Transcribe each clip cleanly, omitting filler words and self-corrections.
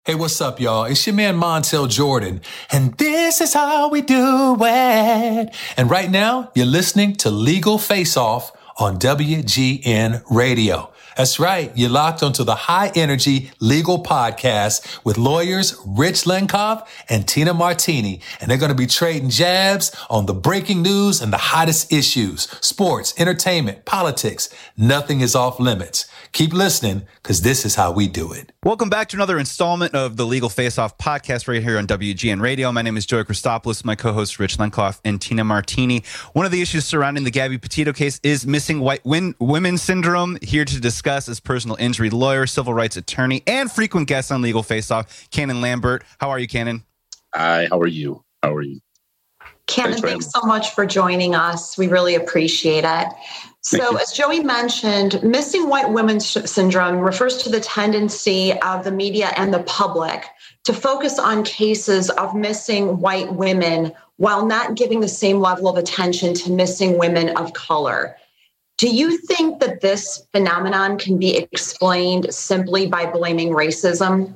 Hey, what's up, y'all? It's your man, Montel Jordan, and this is how we do it. And right now, you're listening to Legal Face Off on WGN Radio. That's right. You're locked onto the high energy legal podcast with lawyers Rich Lenkov and Tina Martini. And they're going to be trading jabs on the breaking news and the hottest issues, sports, entertainment, politics. Nothing is off limits. Keep listening, because this is how we do it. Welcome back to another installment of the Legal Face Off podcast right here on WGN Radio. My name is Joey Christopoulos. My co-hosts Rich Lenkov and Tina Martini. One of the issues surrounding the Gabby Petito case is missing white women syndrome. Here to discuss is personal injury lawyer, civil rights attorney, and frequent guest on Legal Face Off, Cannon Lambert. How are you, Cannon? Hi, how are you? Cannon, thanks so much for joining us. We really appreciate it. So as Joey mentioned, missing white women syndrome refers to the tendency of the media and the public to focus on cases of missing white women while not giving the same level of attention to missing women of color. Do you think that this phenomenon can be explained simply by blaming racism?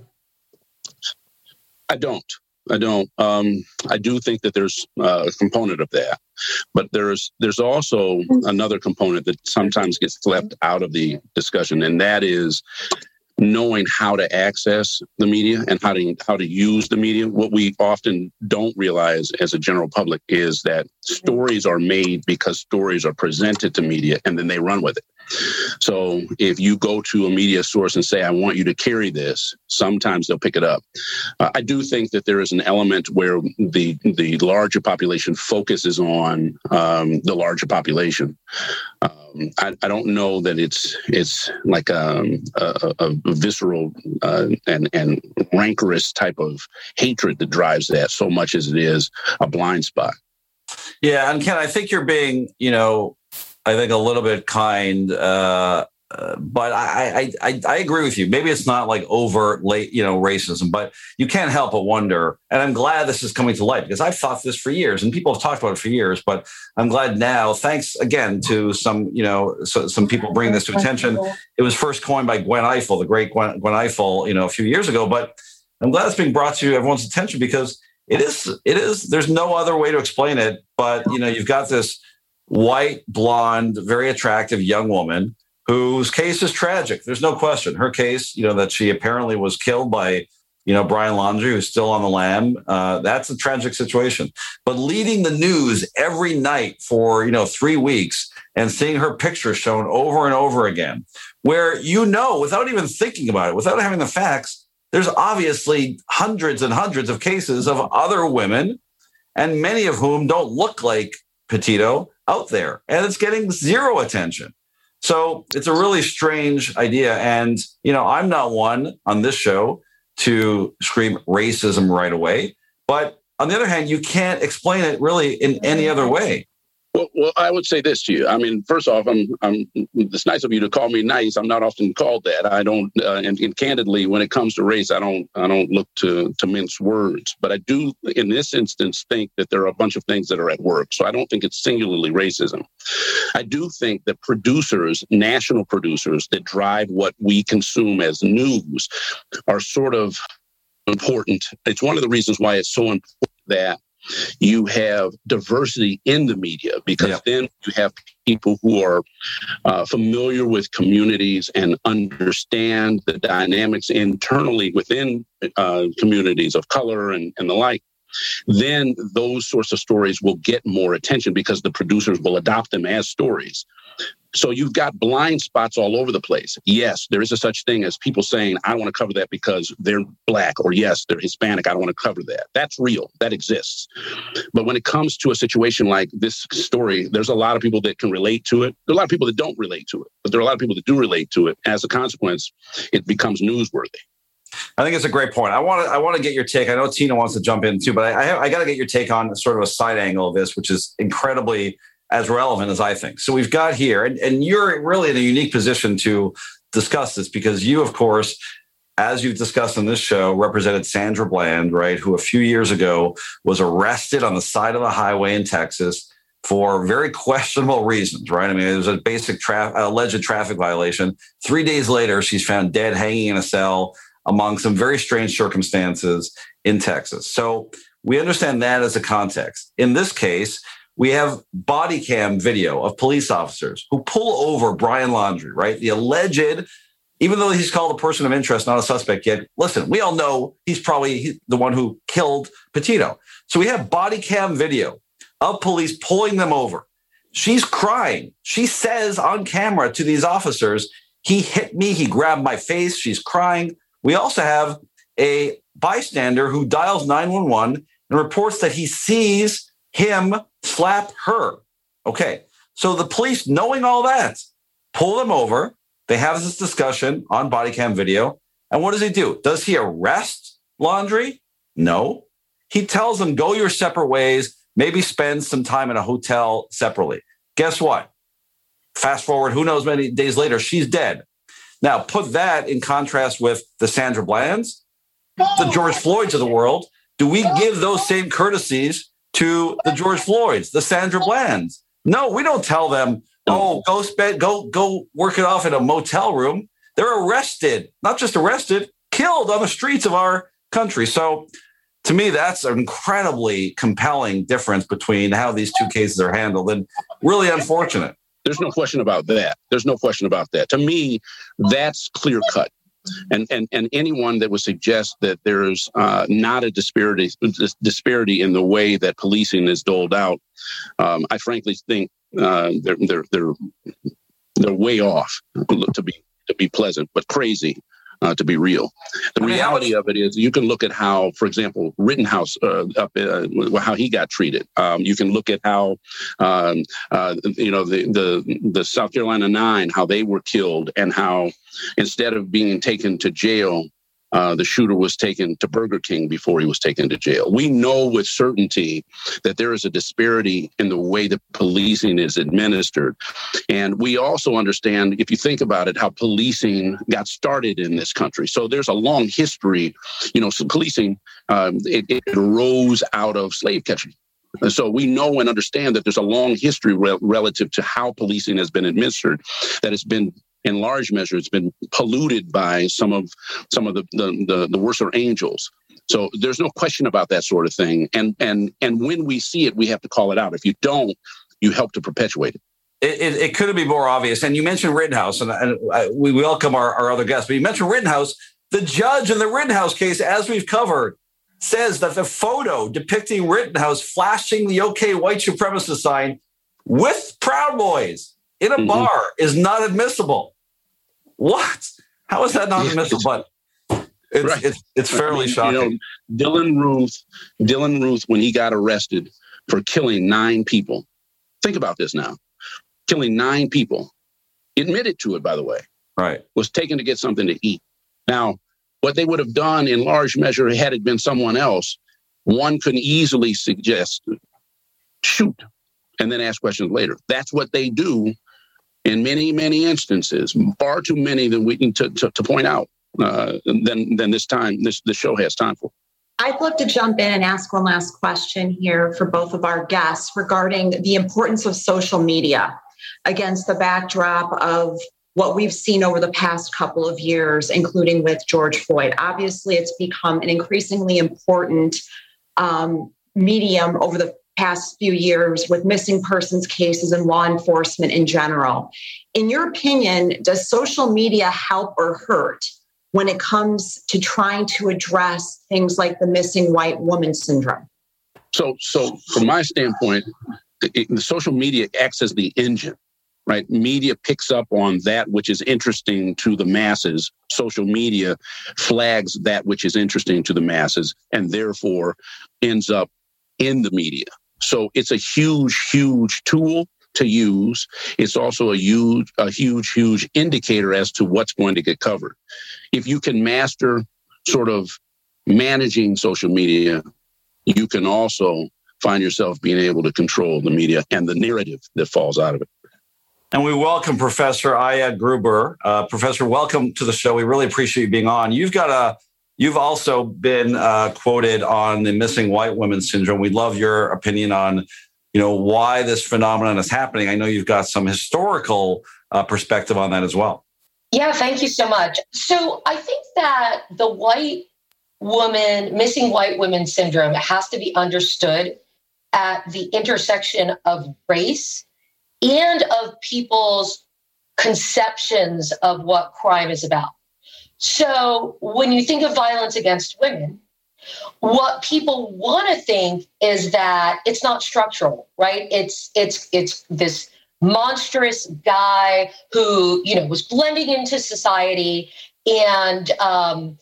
I don't. I do think that there's a component of that, but there's also another component that sometimes gets left out of the discussion, and that is knowing how to access the media and how to use the media. What we often don't realize as a general public is that stories are made because stories are presented to media and then they run with it. So if you go to a media source and say, I want you to carry this, sometimes they'll pick it up. I do think that there is an element where the larger population focuses on the larger population. I don't know that it's like a visceral and rancorous type of hatred that drives that so much as it is a blind spot. Yeah, and Ken, I think you're being, I think a little bit kind, but I agree with you. Maybe it's not like overt, racism, but you can't help but wonder. And I'm glad this is coming to light because I've thought this for years, and people have talked about it for years. But I'm glad now, thanks again to some people bringing this to attention. It was first coined by Gwen Ifill, the great Gwen Ifill, a few years ago. But I'm glad it's being brought to everyone's attention because it is. There's no other way to explain it. But you've got this white, blonde, very attractive young woman whose case is tragic. There's no question. Her case, that she apparently was killed by, Brian Laundrie, who's still on the lam. That's a tragic situation. But leading the news every night for, 3 weeks and seeing her picture shown over and over again, where, without even thinking about it, without having the facts, there's obviously hundreds and hundreds of cases of other women, and many of whom don't look like Petito out there, and it's getting zero attention. So it's a really strange idea. And, I'm not one on this show to scream racism right away. But on the other hand, you can't explain it really in any other way. Well, I would say this to you. I mean, first off, it's nice of you to call me nice. I'm not often called that. I don't, and candidly, when it comes to race, I don't look to mince words. But I do, in this instance, think that there are a bunch of things that are at work. So I don't think it's singularly racism. I do think that producers, national producers that drive what we consume as news, are sort of important. It's one of the reasons why it's so important that you have diversity in the media, because then you have people who are familiar with communities and understand the dynamics internally within communities of color and the like. Then those sorts of stories will get more attention because the producers will adopt them as stories. So you've got blind spots all over the place. Yes, there is a such thing as people saying, I don't want to cover that because they're Black, or yes, they're Hispanic, I don't want to cover that. That's real. That exists. But when it comes to a situation like this story, there's a lot of people that can relate to it. There are a lot of people that don't relate to it, but there are a lot of people that do relate to it. As a consequence, it becomes newsworthy. I think it's a great point. I want to get your take. I know Tina wants to jump in too, but I got to get your take on sort of a side angle of this, which is incredibly as relevant as I think. So we've got here, and you're really in a unique position to discuss this because you, of course, as you've discussed on this show, represented Sandra Bland, right, who a few years ago was arrested on the side of the highway in Texas for very questionable reasons, right? I mean, it was a basic alleged traffic violation. 3 days later, she's found dead, hanging in a cell. among some very strange circumstances in Texas. So we understand that as a context. In this case, we have body cam video of police officers who pull over Brian Laundrie, right? The alleged, even though he's called a person of interest, not a suspect yet, listen, we all know he's probably the one who killed Petito. So we have body cam video of police pulling them over. She's crying. She says on camera to these officers, he hit me, he grabbed my face, she's crying. We also have a bystander who dials 911 and reports that he sees him slap her. Okay, so the police, knowing all that, pull them over. They have this discussion on body cam video. And what does he do? Does he arrest Laundrie? No. He tells them, go your separate ways, maybe spend some time in a hotel separately. Guess what? Fast forward, who knows, many days later, she's dead. Now, put that in contrast with the Sandra Blands, the George Floyds of the world. Do we give those same courtesies to the George Floyds, the Sandra Blands? No, we don't tell them, oh, go work it off in a motel room. They're arrested, not just arrested, killed on the streets of our country. So to me, that's an incredibly compelling difference between how these two cases are handled, and really unfortunate. There's no question about that. There's no question about that. To me, that's clear cut. And anyone that would suggest that there's not a disparity in the way that policing is doled out, I frankly think they're way off, to be pleasant, but crazy. To be real. The reality of it is you can look at how, for example, Rittenhouse, how he got treated. You can look at how, the South Carolina 9, how they were killed, and how instead of being taken to jail, the shooter was taken to Burger King before he was taken to jail. We know with certainty that there is a disparity in the way that policing is administered. And we also understand, if you think about it, how policing got started in this country. So there's a long history, so policing, it arose out of slave catching. And so we know and understand that there's a long history relative to how policing has been administered, that it's been, in large measure, it's been polluted by some of the worser angels. So there's no question about that sort of thing. And when we see it, we have to call it out. If you don't, you help to perpetuate it. It couldn't be more obvious. And you mentioned Rittenhouse, and we welcome our other guests. But you mentioned Rittenhouse. The judge in the Rittenhouse case, as we've covered, says that the photo depicting Rittenhouse flashing the OK white supremacist sign with Proud Boys in a bar is not admissible. What? How is that not admissible? But it's fairly shocking. Dylan Ruth, when he got arrested for killing 9 people, think about this now, killing 9 people, admitted to it, by the way, right, was taken to get something to eat. Now, what they would have done in large measure had it been someone else, one could easily suggest, shoot, and then ask questions later. That's what they do in many, many instances, far too many than we need to point out than this show has time for. I'd love to jump in and ask one last question here for both of our guests regarding the importance of social media against the backdrop of what we've seen over the past couple of years, including with George Floyd. Obviously, it's become an increasingly important medium over the past few years with missing persons cases and law enforcement in general. In your opinion, does social media help or hurt when it comes to trying to address things like the missing white woman syndrome? So from my standpoint, the social media acts as the engine, right? Media picks up on that which is interesting to the masses. Social media flags that which is interesting to the masses and therefore ends up in the media. So it's a huge, huge tool to use. It's also a huge indicator as to what's going to get covered. If you can master sort of managing social media, you can also find yourself being able to control the media and the narrative that falls out of it. And we welcome Professor Ayad Gruber. Professor, welcome to the show. We really appreciate you being on. You've also been quoted on the missing white women syndrome. We'd love your opinion on, why this phenomenon is happening. I know you've got some historical perspective on that as well. Yeah, thank you so much. So I think that the missing white women syndrome has to be understood at the intersection of race and of people's conceptions of what crime is about. So when you think of violence against women, what people want to think is that it's not structural, right? It's this monstrous guy who, was blending into society, and the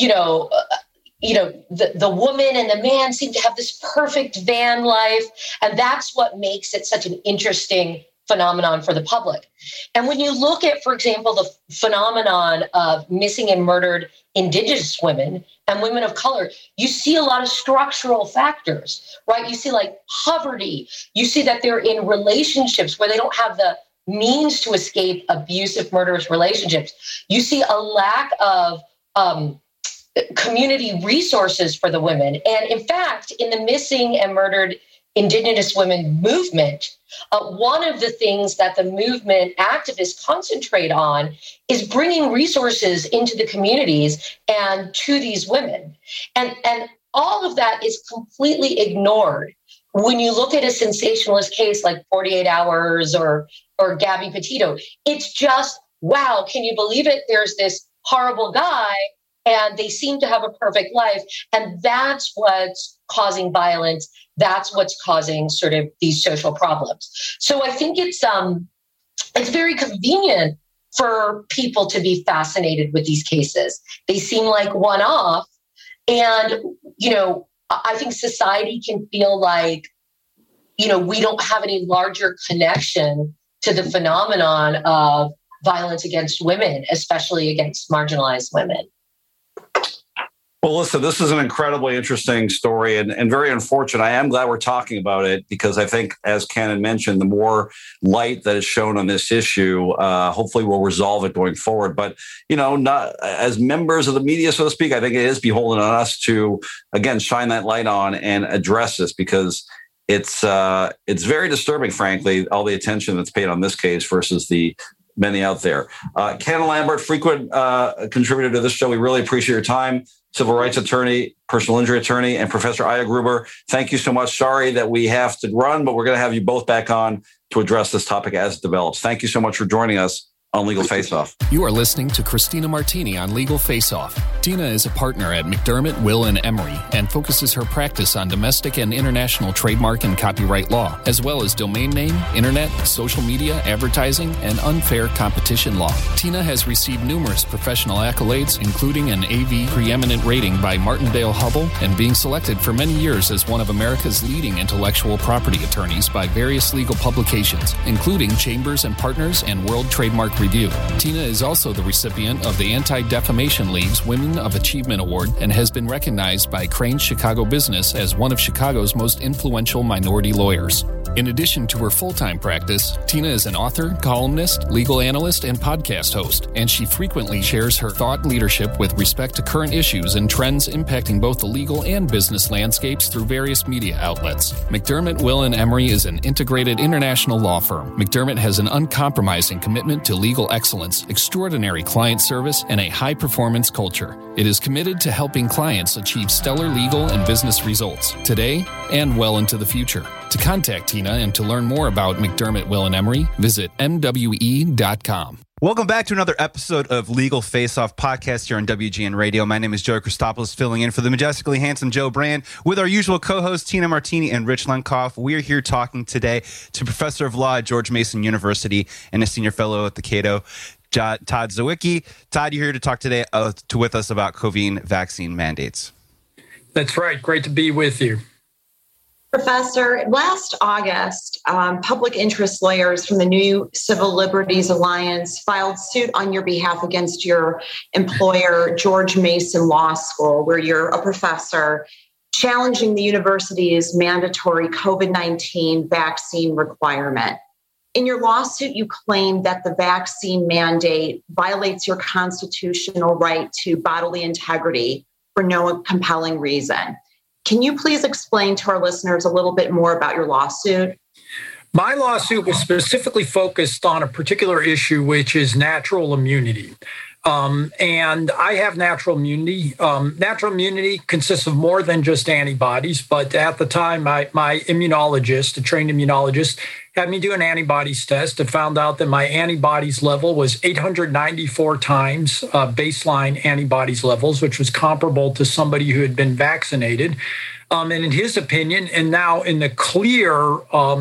woman and the man seem to have this perfect van life, and that's what makes it such an interesting phenomenon for the public. And when you look at, for example, the phenomenon of missing and murdered Indigenous women and women of color, you see a lot of structural factors, right? You see like poverty. You see that they're in relationships where they don't have the means to escape abusive, murderous relationships. You see a lack of community resources for the women. And in fact, in the missing and murdered Indigenous women movement, one of the things that the movement activists concentrate on is bringing resources into the communities and to these women. And all of that is completely ignored when you look at a sensationalist case like 48 Hours or Gabby Petito. It's just, wow, can you believe it? There's this horrible guy and they seem to have a perfect life. And that's what's causing violence. That's what's causing sort of these social problems. So I think it's very convenient for people to be fascinated with these cases. They seem like one-off. And, I think society can feel like, we don't have any larger connection to the phenomenon of violence against women, especially against marginalized women. Well, listen, this is an incredibly interesting story and very unfortunate. I am glad we're talking about it because I think, as Ken had mentioned, the more light that is shown on this issue, hopefully we'll resolve it going forward. But, not as members of the media, so to speak, I think it is beholden on us to, again, shine that light on and address this because it's very disturbing, frankly, all the attention that's paid on this case versus the many out there. Ken Lambert, frequent contributor to this show. We really appreciate your time. Civil rights attorney, personal injury attorney, and Professor Aya Gruber. Thank you so much. Sorry that we have to run, but we're going to have you both back on to address this topic as it develops. Thank you so much for joining us on Legal Face Off. You are listening to Christina Martini on Legal Face Off. Tina is a partner at McDermott, Will & Emery and focuses her practice on domestic and international trademark and copyright law, as well as domain name, internet, social media, advertising, and unfair competition law. Tina has received numerous professional accolades, including an AV preeminent rating by Martindale-Hubbell and being selected for many years as one of America's leading intellectual property attorneys by various legal publications, including Chambers and Partners and World Trademark Review. Tina is also the recipient of the Anti-Defamation League's Women of Achievement Award and has been recognized by Crain's Chicago Business as one of Chicago's most influential minority lawyers. In addition to her full-time practice, Tina is an author, columnist, legal analyst, and podcast host, and she frequently shares her thought leadership with respect to current issues and trends impacting both the legal and business landscapes through various media outlets. McDermott, Will & Emery is an integrated international law firm. McDermott has an uncompromising commitment to legal excellence, extraordinary client service, and a high-performance culture. It is committed to helping clients achieve stellar legal and business results today and well into the future. To contact Tina and to learn more about McDermott, Will & Emery, visit MWE.com. Welcome back to another episode of Legal Face Off podcast here on WGN Radio. My name is Joey Christopoulos, filling in for the majestically handsome Joe Brand with our usual co-hosts Tina Martini and Rich Lenkoff. We are here talking today to Professor of Law at George Mason University and a Senior Fellow at the Cato, Todd Zawicki. Todd, you're here to talk today with us about COVID vaccine mandates. That's right. Great to be with you. Professor, last August, public interest lawyers from the New Civil Liberties Alliance filed suit on your behalf against your employer, George Mason Law School, where you're a professor, challenging the university's mandatory COVID-19 vaccine requirement. In your lawsuit, you claim that the vaccine mandate violates your constitutional right to bodily integrity for no compelling reason. Can you please explain to our listeners a little bit more about your lawsuit? My lawsuit was specifically focused on a particular issue, which is natural immunity. And I have natural immunity. Natural immunity consists of more than just antibodies. But at the time, my immunologist, a trained immunologist, had me do an antibodies test and found out that my antibodies level was 894 times baseline antibodies levels, which was comparable to somebody who had been vaccinated. And in his opinion, and now in the clear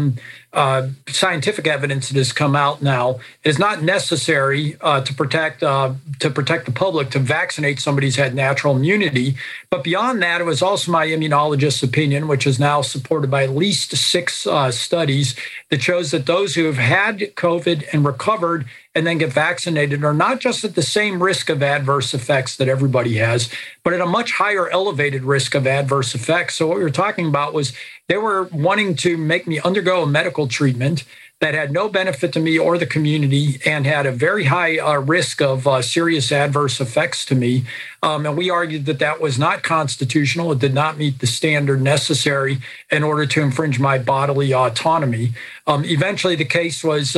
scientific evidence that has come out now, it is not necessary to protect the public to vaccinate somebody who's had natural immunity. But beyond that, it was also my immunologist's opinion, which is now supported by at least 6 studies that shows that those who have had COVID and recovered and then get vaccinated are not just at the same risk of adverse effects that everybody has, but at a much higher elevated risk of adverse effects. So what we were talking about was they were wanting to make me undergo a medical treatment that had no benefit to me or the community and had a very high risk of serious adverse effects to me. And we argued that that was not constitutional. It did not meet the standard necessary in order to infringe my bodily autonomy. Eventually, the case was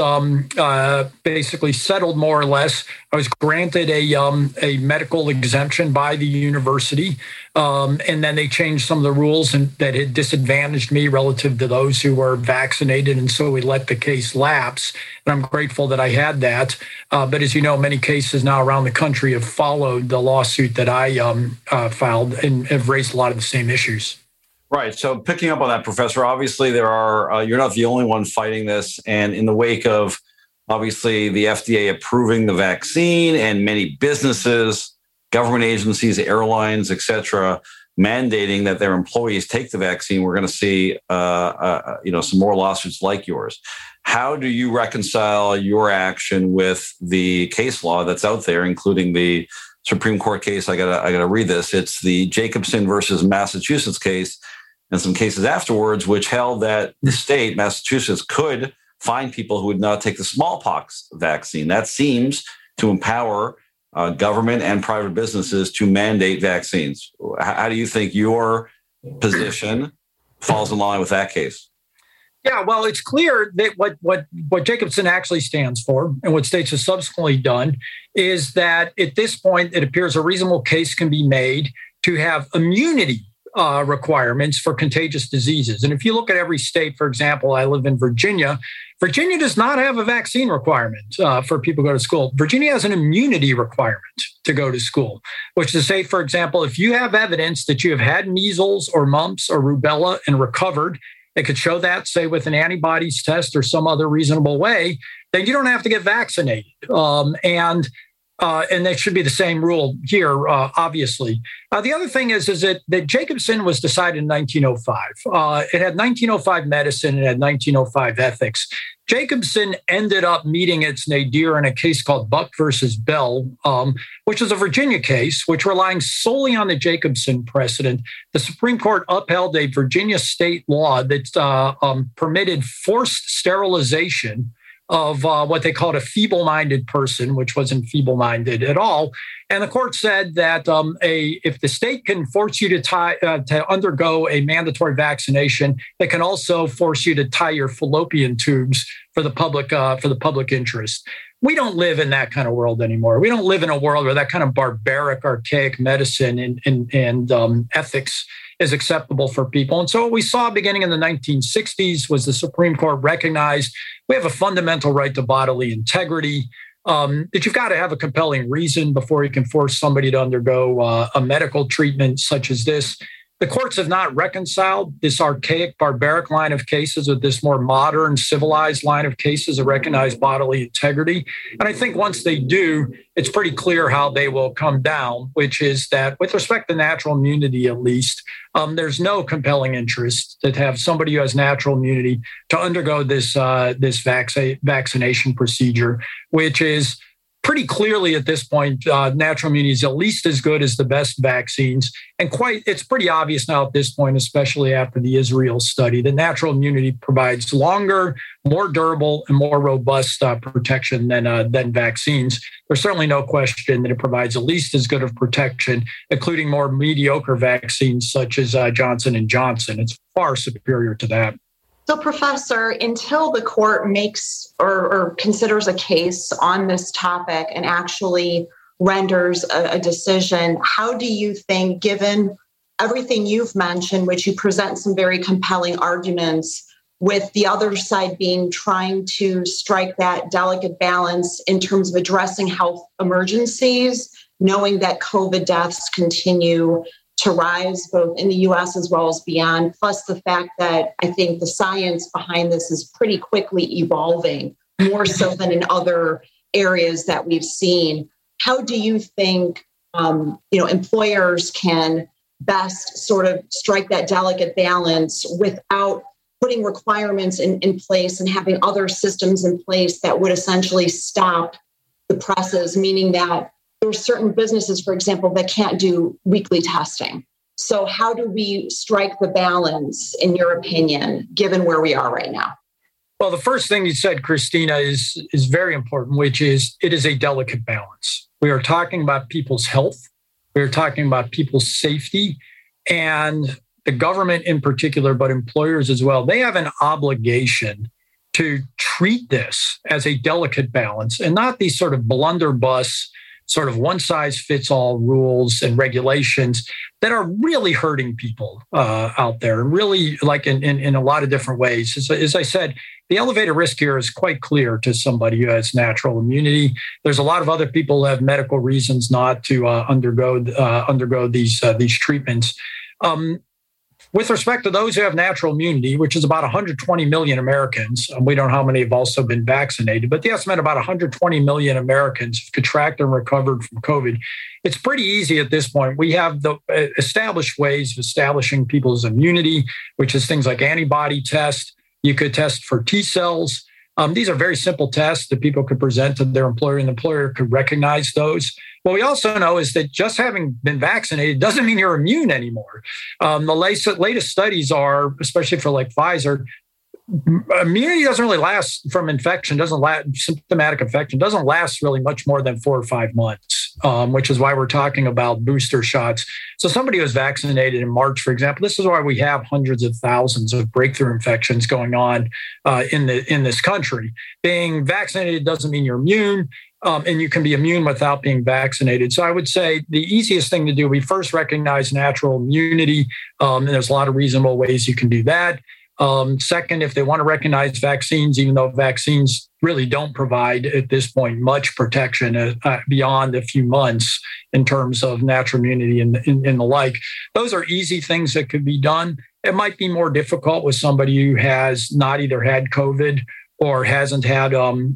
basically settled more or less. I was granted a medical exemption by the university. And then they changed some of the rules that had disadvantaged me relative to those who were vaccinated. And so we let the case lapse. And I'm grateful that I had that. But as you know, many cases now around the country have followed the lawsuit that I filed and have raised a lot of the same issues. Right. So picking up on that, Professor, obviously there are, you're not the only one fighting this. And in the wake of, obviously, the FDA approving the vaccine and many businesses, government agencies, airlines, et cetera, mandating that their employees take the vaccine, we're going to see, some more lawsuits like yours. How do you reconcile your action with the case law that's out there, including the Supreme Court case? I gotta read this. It's the Jacobson versus Massachusetts case and some cases afterwards, which held that the state, Massachusetts, could fine people who would not take the smallpox vaccine. That seems to empower government and private businesses to mandate vaccines. How do you think your position falls in line with that case? Yeah, well, it's clear that what Jacobson actually stands for and what states have subsequently done is that at this point, it appears a reasonable case can be made to have immunity requirements for contagious diseases. And if you look at every state, for example, I live in Virginia. Virginia does not have a vaccine requirement for people to go to school. Virginia has an immunity requirement to go to school, which is to say, for example, if you have evidence that you have had measles or mumps or rubella and recovered, they could show that, say, with an antibodies test or some other reasonable way, then you don't have to get vaccinated. And that should be the same rule here, obviously. The other thing is that Jacobson was decided in 1905. It had 1905 medicine, it had 1905 ethics. Jacobson ended up meeting its nadir in a case called Buck versus Bell, which was a Virginia case, which relying solely on the Jacobson precedent. The Supreme Court upheld a Virginia state law that permitted forced sterilization of what they called a feeble-minded person, which wasn't feeble-minded at all. And the court said that if the state can force you to undergo a mandatory vaccination, they can also force you to tie your fallopian tubes for the public interest. We don't live in that kind of world anymore. We don't live in a world where that kind of barbaric, archaic medicine and ethics is acceptable for people. And so what we saw beginning in the 1960s was the Supreme Court recognized we have a fundamental right to bodily integrity, that you've got to have a compelling reason before you can force somebody to undergo a medical treatment such as this. The courts have not reconciled this archaic, barbaric line of cases with this more modern, civilized line of cases that recognize bodily integrity. And I think once they do, it's pretty clear how they will come down, which is that with respect to natural immunity, at least, there's no compelling interest to have somebody who has natural immunity to undergo this vaccination procedure, which is pretty clearly at this point, natural immunity is at least as good as the best vaccines. And it's pretty obvious now at this point, especially after the Israel study, that natural immunity provides longer, more durable, and more robust protection than vaccines. There's certainly no question that it provides at least as good of protection, including more mediocre vaccines such as Johnson & Johnson. It's far superior to that. So, Professor, until the court makes or considers a case on this topic and actually renders a decision, how do you think, given everything you've mentioned, which you present some very compelling arguments, with the other side being trying to strike that delicate balance in terms of addressing health emergencies, knowing that COVID deaths continue to rise both in the US as well as beyond, plus the fact that I think the science behind this is pretty quickly evolving, more so than in other areas that we've seen. How do you think employers can best sort of strike that delicate balance without putting requirements in place and having other systems in place that would essentially stop the presses, meaning that there are certain businesses, for example, that can't do weekly testing. So how do we strike the balance, in your opinion, given where we are right now? Well, the first thing you said, Christina, is very important, which is it is a delicate balance. We are talking about people's health. We are talking about people's safety. And the government in particular, but employers as well, they have an obligation to treat this as a delicate balance and not these sort of blunderbuss, sort of one-size-fits-all rules and regulations that are really hurting people out there, and really like in a lot of different ways. As I said, the elevated risk here is quite clear to somebody who has natural immunity. There's a lot of other people who have medical reasons not to undergo these treatments. With respect to those who have natural immunity, which is about 120 million Americans, we don't know how many have also been vaccinated, but the estimate about 120 million Americans have contracted and recovered from COVID. It's pretty easy at this point. We have the established ways of establishing people's immunity, which is things like antibody test. You could test for T cells. These are very simple tests that people could present to their employer, and the employer could recognize those. What we also know is that just having been vaccinated doesn't mean you're immune anymore. The latest studies are, especially for like Pfizer, immunity doesn't really last from infection, symptomatic infection, doesn't last really much more than 4 or 5 months, which is why we're talking about booster shots. So somebody who was vaccinated in March, for example, this is why we have hundreds of thousands of breakthrough infections going on in this country. Being vaccinated doesn't mean you're immune. And you can be immune without being vaccinated. So I would say the easiest thing to do, we first recognize natural immunity. And there's a lot of reasonable ways you can do that. Second, if they want to recognize vaccines, even though vaccines really don't provide at this point much protection beyond a few months in terms of natural immunity and the like, those are easy things that could be done. It might be more difficult with somebody who has not either had COVID or hasn't had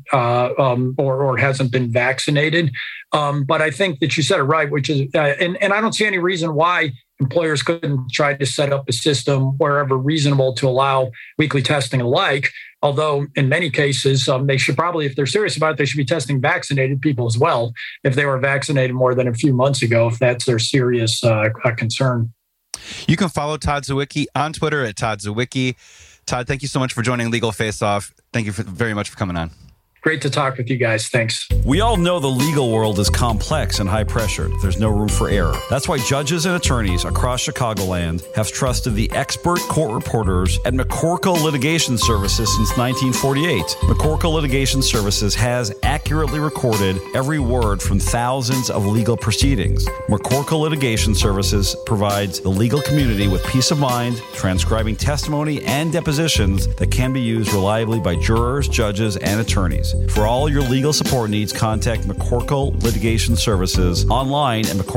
or hasn't been vaccinated. But I think that you said it right, which is, and I don't see any reason why employers couldn't try to set up a system wherever reasonable to allow weekly testing and the like. Although in many cases, they should probably, if they're serious about it, they should be testing vaccinated people as well, if they were vaccinated more than a few months ago, if that's their serious concern. You can follow Todd Zywicki on Twitter at Todd Zywicki. Todd, thank you so much for joining Legal Face Off. Thank you very much for coming on. Great to talk with you guys. Thanks. We all know the legal world is complex and high pressured. There's no room for error. That's why judges and attorneys across Chicagoland have trusted the expert court reporters at McCorkle Litigation Services since 1948. McCorkle Litigation Services has accurately recorded every word from thousands of legal proceedings. McCorkle Litigation Services provides the legal community with peace of mind, transcribing testimony and depositions that can be used reliably by jurors, judges, and attorneys. For all your legal support needs, contact McCorkle Litigation Services online at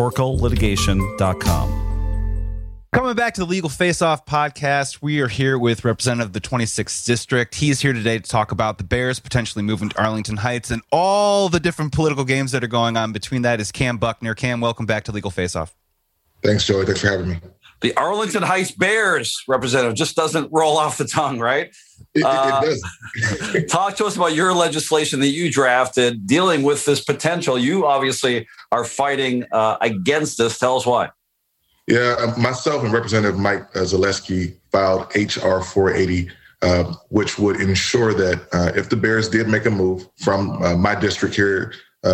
McCorkleLitigation.com. Coming back to the Legal Face Off podcast, we are here with Representative of the 26th District. He's here today to talk about the Bears potentially moving to Arlington Heights and all the different political games that are going on. Between that is Cam Buckner. Cam, welcome back to Legal Face Off. Thanks, Joey. Thanks for having me. The Arlington Heights Bears, Representative, just doesn't roll off the tongue, right? It does. Talk to us about your legislation that you drafted dealing with this potential. You obviously are fighting against this. Tell us why. Yeah, myself and Representative Mike Zaleski filed H.R. 480, which would ensure that if the Bears did make a move from my district here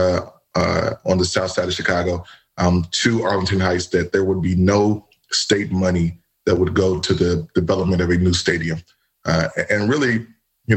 on the south side of Chicago to Arlington Heights, that there would be no state money that would go to the development of a new stadium. And really,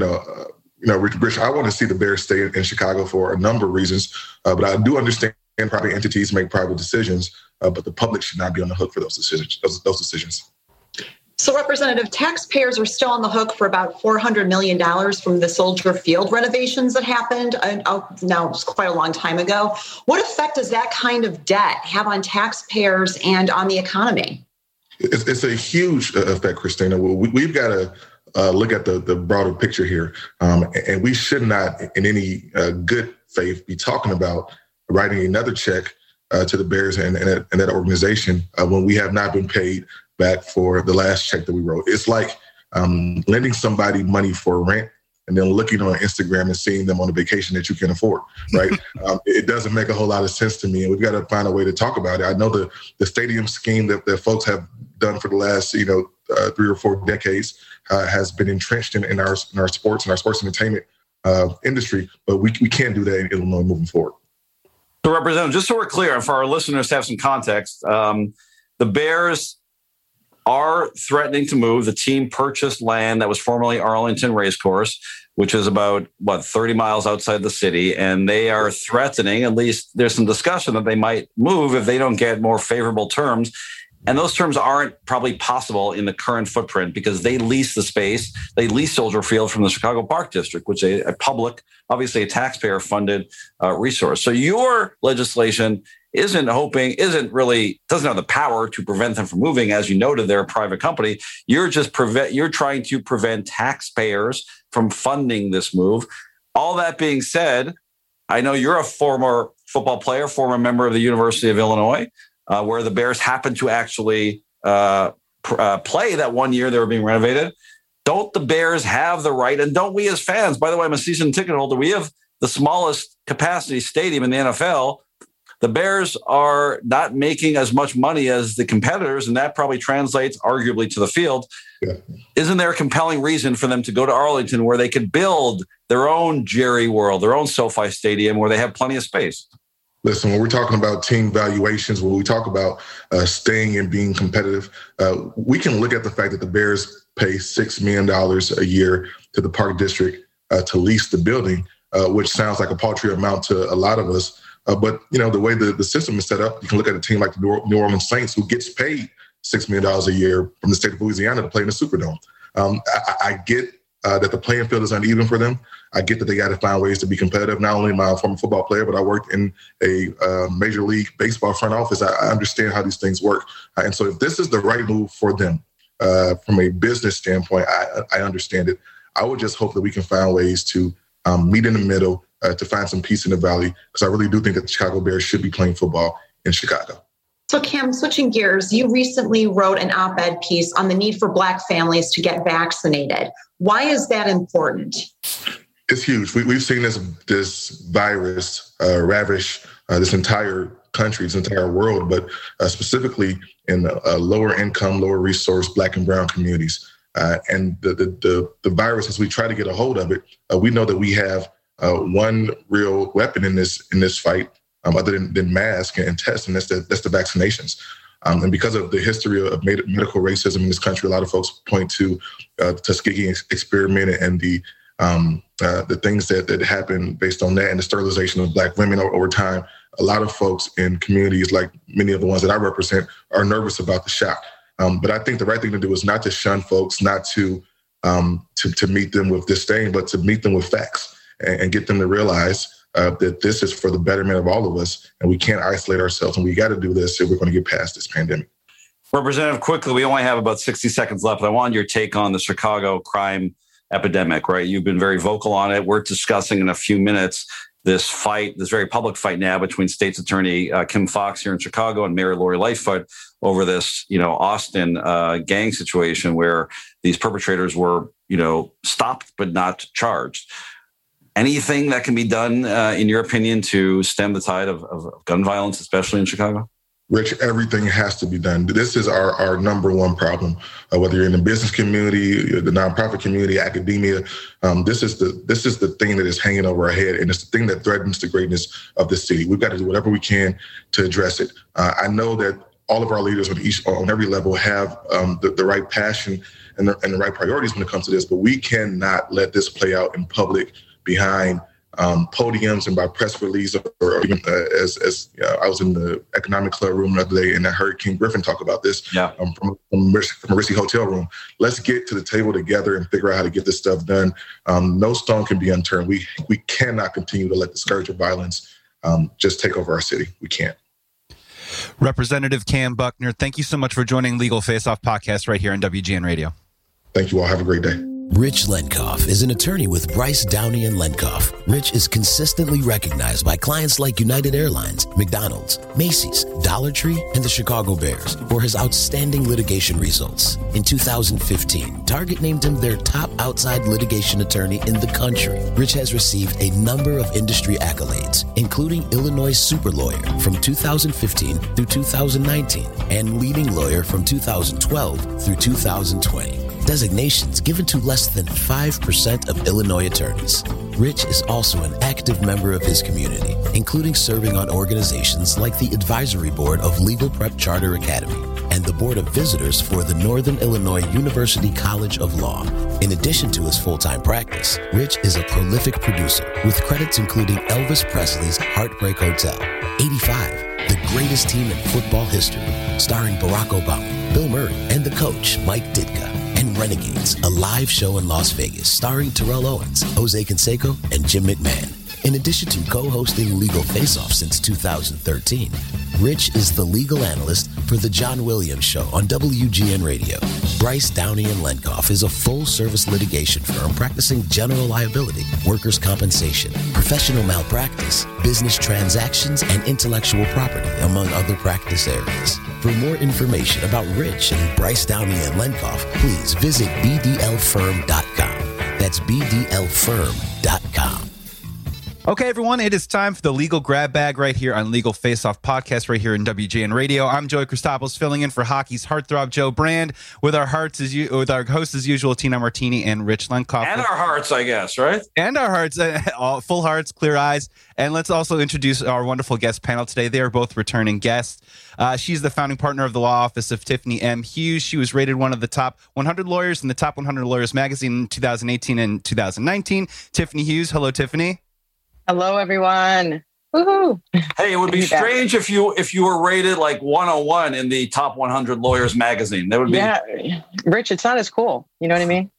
Rich, I want to see the Bears stay in Chicago for a number of reasons, but I do understand private entities make private decisions, but the public should not be on the hook for those decisions. So, Representative, taxpayers are still on the hook for about $400 million from the Soldier Field renovations that happened. Now, it's quite a long time ago. What effect does that kind of debt have on taxpayers and on the economy? It's a huge effect, Christina. We've got to look at the broader picture here. And we should not, in any good faith, be talking about writing another check to the Bears and that organization when we have not been paid back for the last check that we wrote. It's like lending somebody money for rent and then looking on Instagram and seeing them on a vacation that you can afford, right? It doesn't make a whole lot of sense to me, and we've got to find a way to talk about it. I know the stadium scheme that folks have done for the last 3 or 4 decades has been entrenched in our sports and our sports entertainment industry, but we can't do that in Illinois moving forward. So, Representative, just so we're clear, and for our listeners to have some context, the Bears are threatening to move. The team purchased land that was formerly Arlington Racecourse, which is about, 30 miles outside the city. And they are threatening, at least there's some discussion that they might move if they don't get more favorable terms. And those terms aren't probably possible in the current footprint because they lease the space. They lease Soldier Field from the Chicago Park District, which is a public, obviously a taxpayer-funded resource. So your legislation doesn't have the power to prevent them from moving. As you noted, they're a private company. You're trying to prevent taxpayers from funding this move. All that being said, I know you're a former football player, former member of the University of Illinois, where the Bears happened to actually play that one year they were being renovated. Don't the Bears have the right, and don't we as fans, by the way, I'm a season ticket holder, we have the smallest capacity stadium in the NFL. The Bears are not making as much money as the competitors, and that probably translates arguably to the field. Yeah. Isn't there a compelling reason for them to go to Arlington where they could build their own Jerry World, their own SoFi Stadium, where they have plenty of space? Listen, when we're talking about team valuations, when we talk about staying and being competitive, we can look at the fact that the Bears pay $6 million a year to the Park District to lease the building, which sounds like a paltry amount to a lot of us. But, the way the system is set up, you can look at a team like the New Orleans Saints, who gets paid $6 million a year from the state of Louisiana to play in the Superdome. I get that the playing field is uneven for them. I get that they got to find ways to be competitive. Not only am I a former football player, but I worked in a Major League Baseball front office. I understand how these things work. And so if this is the right move for them from a business standpoint, I understand it. I would just hope that we can find ways to meet in the middle, to find some peace in the valley, because I really do think that the Chicago Bears should be playing football in Chicago. So, Cam, switching gears, you recently wrote an op-ed piece on the need for Black families to get vaccinated. Why is that important? It's huge. We've seen this virus ravish this entire country, this entire world, but specifically in lower income, lower resource Black and brown communities. And the virus, as we try to get a hold of it, we know that we have one real weapon in this fight, other than masks and tests, and that's the vaccinations. And because of the history of medical racism in this country, a lot of folks point to the Tuskegee experiment and the things that happened based on that and the sterilization of Black women over time. A lot of folks in communities, like many of the ones that I represent, are nervous about the shot. But I think the right thing to do is not to shun folks, not to meet them with disdain, but to meet them with facts and get them to realize that this is for the betterment of all of us, and we can't isolate ourselves, and we got to do this if we're going to get past this pandemic. Representative, quickly, we only have about 60 seconds left. I wanted your take on the Chicago crime epidemic, right? You've been very vocal on it. We're discussing in a few minutes this very public fight now between State's Attorney Kim Foxx here in Chicago and Mayor Lori Lightfoot over this, Austin gang situation where these perpetrators were, stopped but not charged. Anything that can be done, in your opinion, to stem the tide of gun violence, especially in Chicago? Rich, everything has to be done. This is our number one problem. Whether you're in the business community, the nonprofit community, academia, this is the thing that is hanging over our head, and it's the thing that threatens the greatness of the city. We've got to do whatever we can to address it. I know that all of our leaders on every level have the right passion and the right priorities when it comes to this. But we cannot let this play out in public behind podiums and by press release, or even as I was in the economic club room the other day and I heard King Griffin talk about this from a Risky hotel room. Let's get to the table together and figure out how to get this stuff done. No stone can be unturned. We cannot continue to let the scourge of violence just take over our city. We can't. Representative Cam Buckner, thank you so much for joining Legal Face Off podcast right here on WGN Radio. Thank you all. Have a great day. Rich Lenkoff is an attorney with Bryce, Downey & Lenkoff. Rich is consistently recognized by clients like United Airlines, McDonald's, Macy's, Dollar Tree, and the Chicago Bears for his outstanding litigation results. In 2015, Target named him their top outside litigation attorney in the country. Rich has received a number of industry accolades, including Illinois Super Lawyer from 2015 through 2019 and Leading Lawyer from 2012 through 2020. Designations given to less than 5% of Illinois attorneys. Rich is also an active member of his community, including serving on organizations like the Advisory Board of Legal Prep Charter Academy and the Board of Visitors for the Northern Illinois University College of Law. In addition to his full-time practice, Rich is a prolific producer with credits including Elvis Presley's Heartbreak Hotel, 85, the greatest team in football history, starring Barack Obama, Bill Murray, and the coach, Mike Ditka, and Renegades, a live show in Las Vegas starring Terrell Owens, Jose Canseco, and Jim McMahon. In addition to co-hosting Legal Face Off since 2013, Rich is the legal analyst for The John Williams Show on WGN Radio. Bryce, Downey & Lenkoff is a full-service litigation firm practicing general liability, workers' compensation, professional malpractice, business transactions, and intellectual property, among other practice areas. For more information about Rich and Bryce, Downey & Lenkoff, please visit bdlfirm.com. That's bdlfirm.com. Okay, everyone, it is time for the Legal Grab Bag right here on Legal Face Off podcast right here in WGN Radio. I'm Joey Christopoulos, filling in for hockey's heartthrob Joe Brand with our hosts as usual, Tina Martini and Rich Lenkoff. And our hearts, I guess, right? And our hearts, all full hearts, clear eyes. And let's also introduce our wonderful guest panel today. They are both returning guests. She's the founding partner of the law office of Tiffany M. Hughes. She was rated one of the top 100 lawyers in the Top 100 Lawyers magazine in 2018 and 2019. Tiffany Hughes. Hello, Tiffany. Hello, everyone. Woohoo. Hey, it would be strange if you were rated like 101 in the Top 100 Lawyers magazine. That would be. Yeah, Rich, it's not as cool. You know what I mean?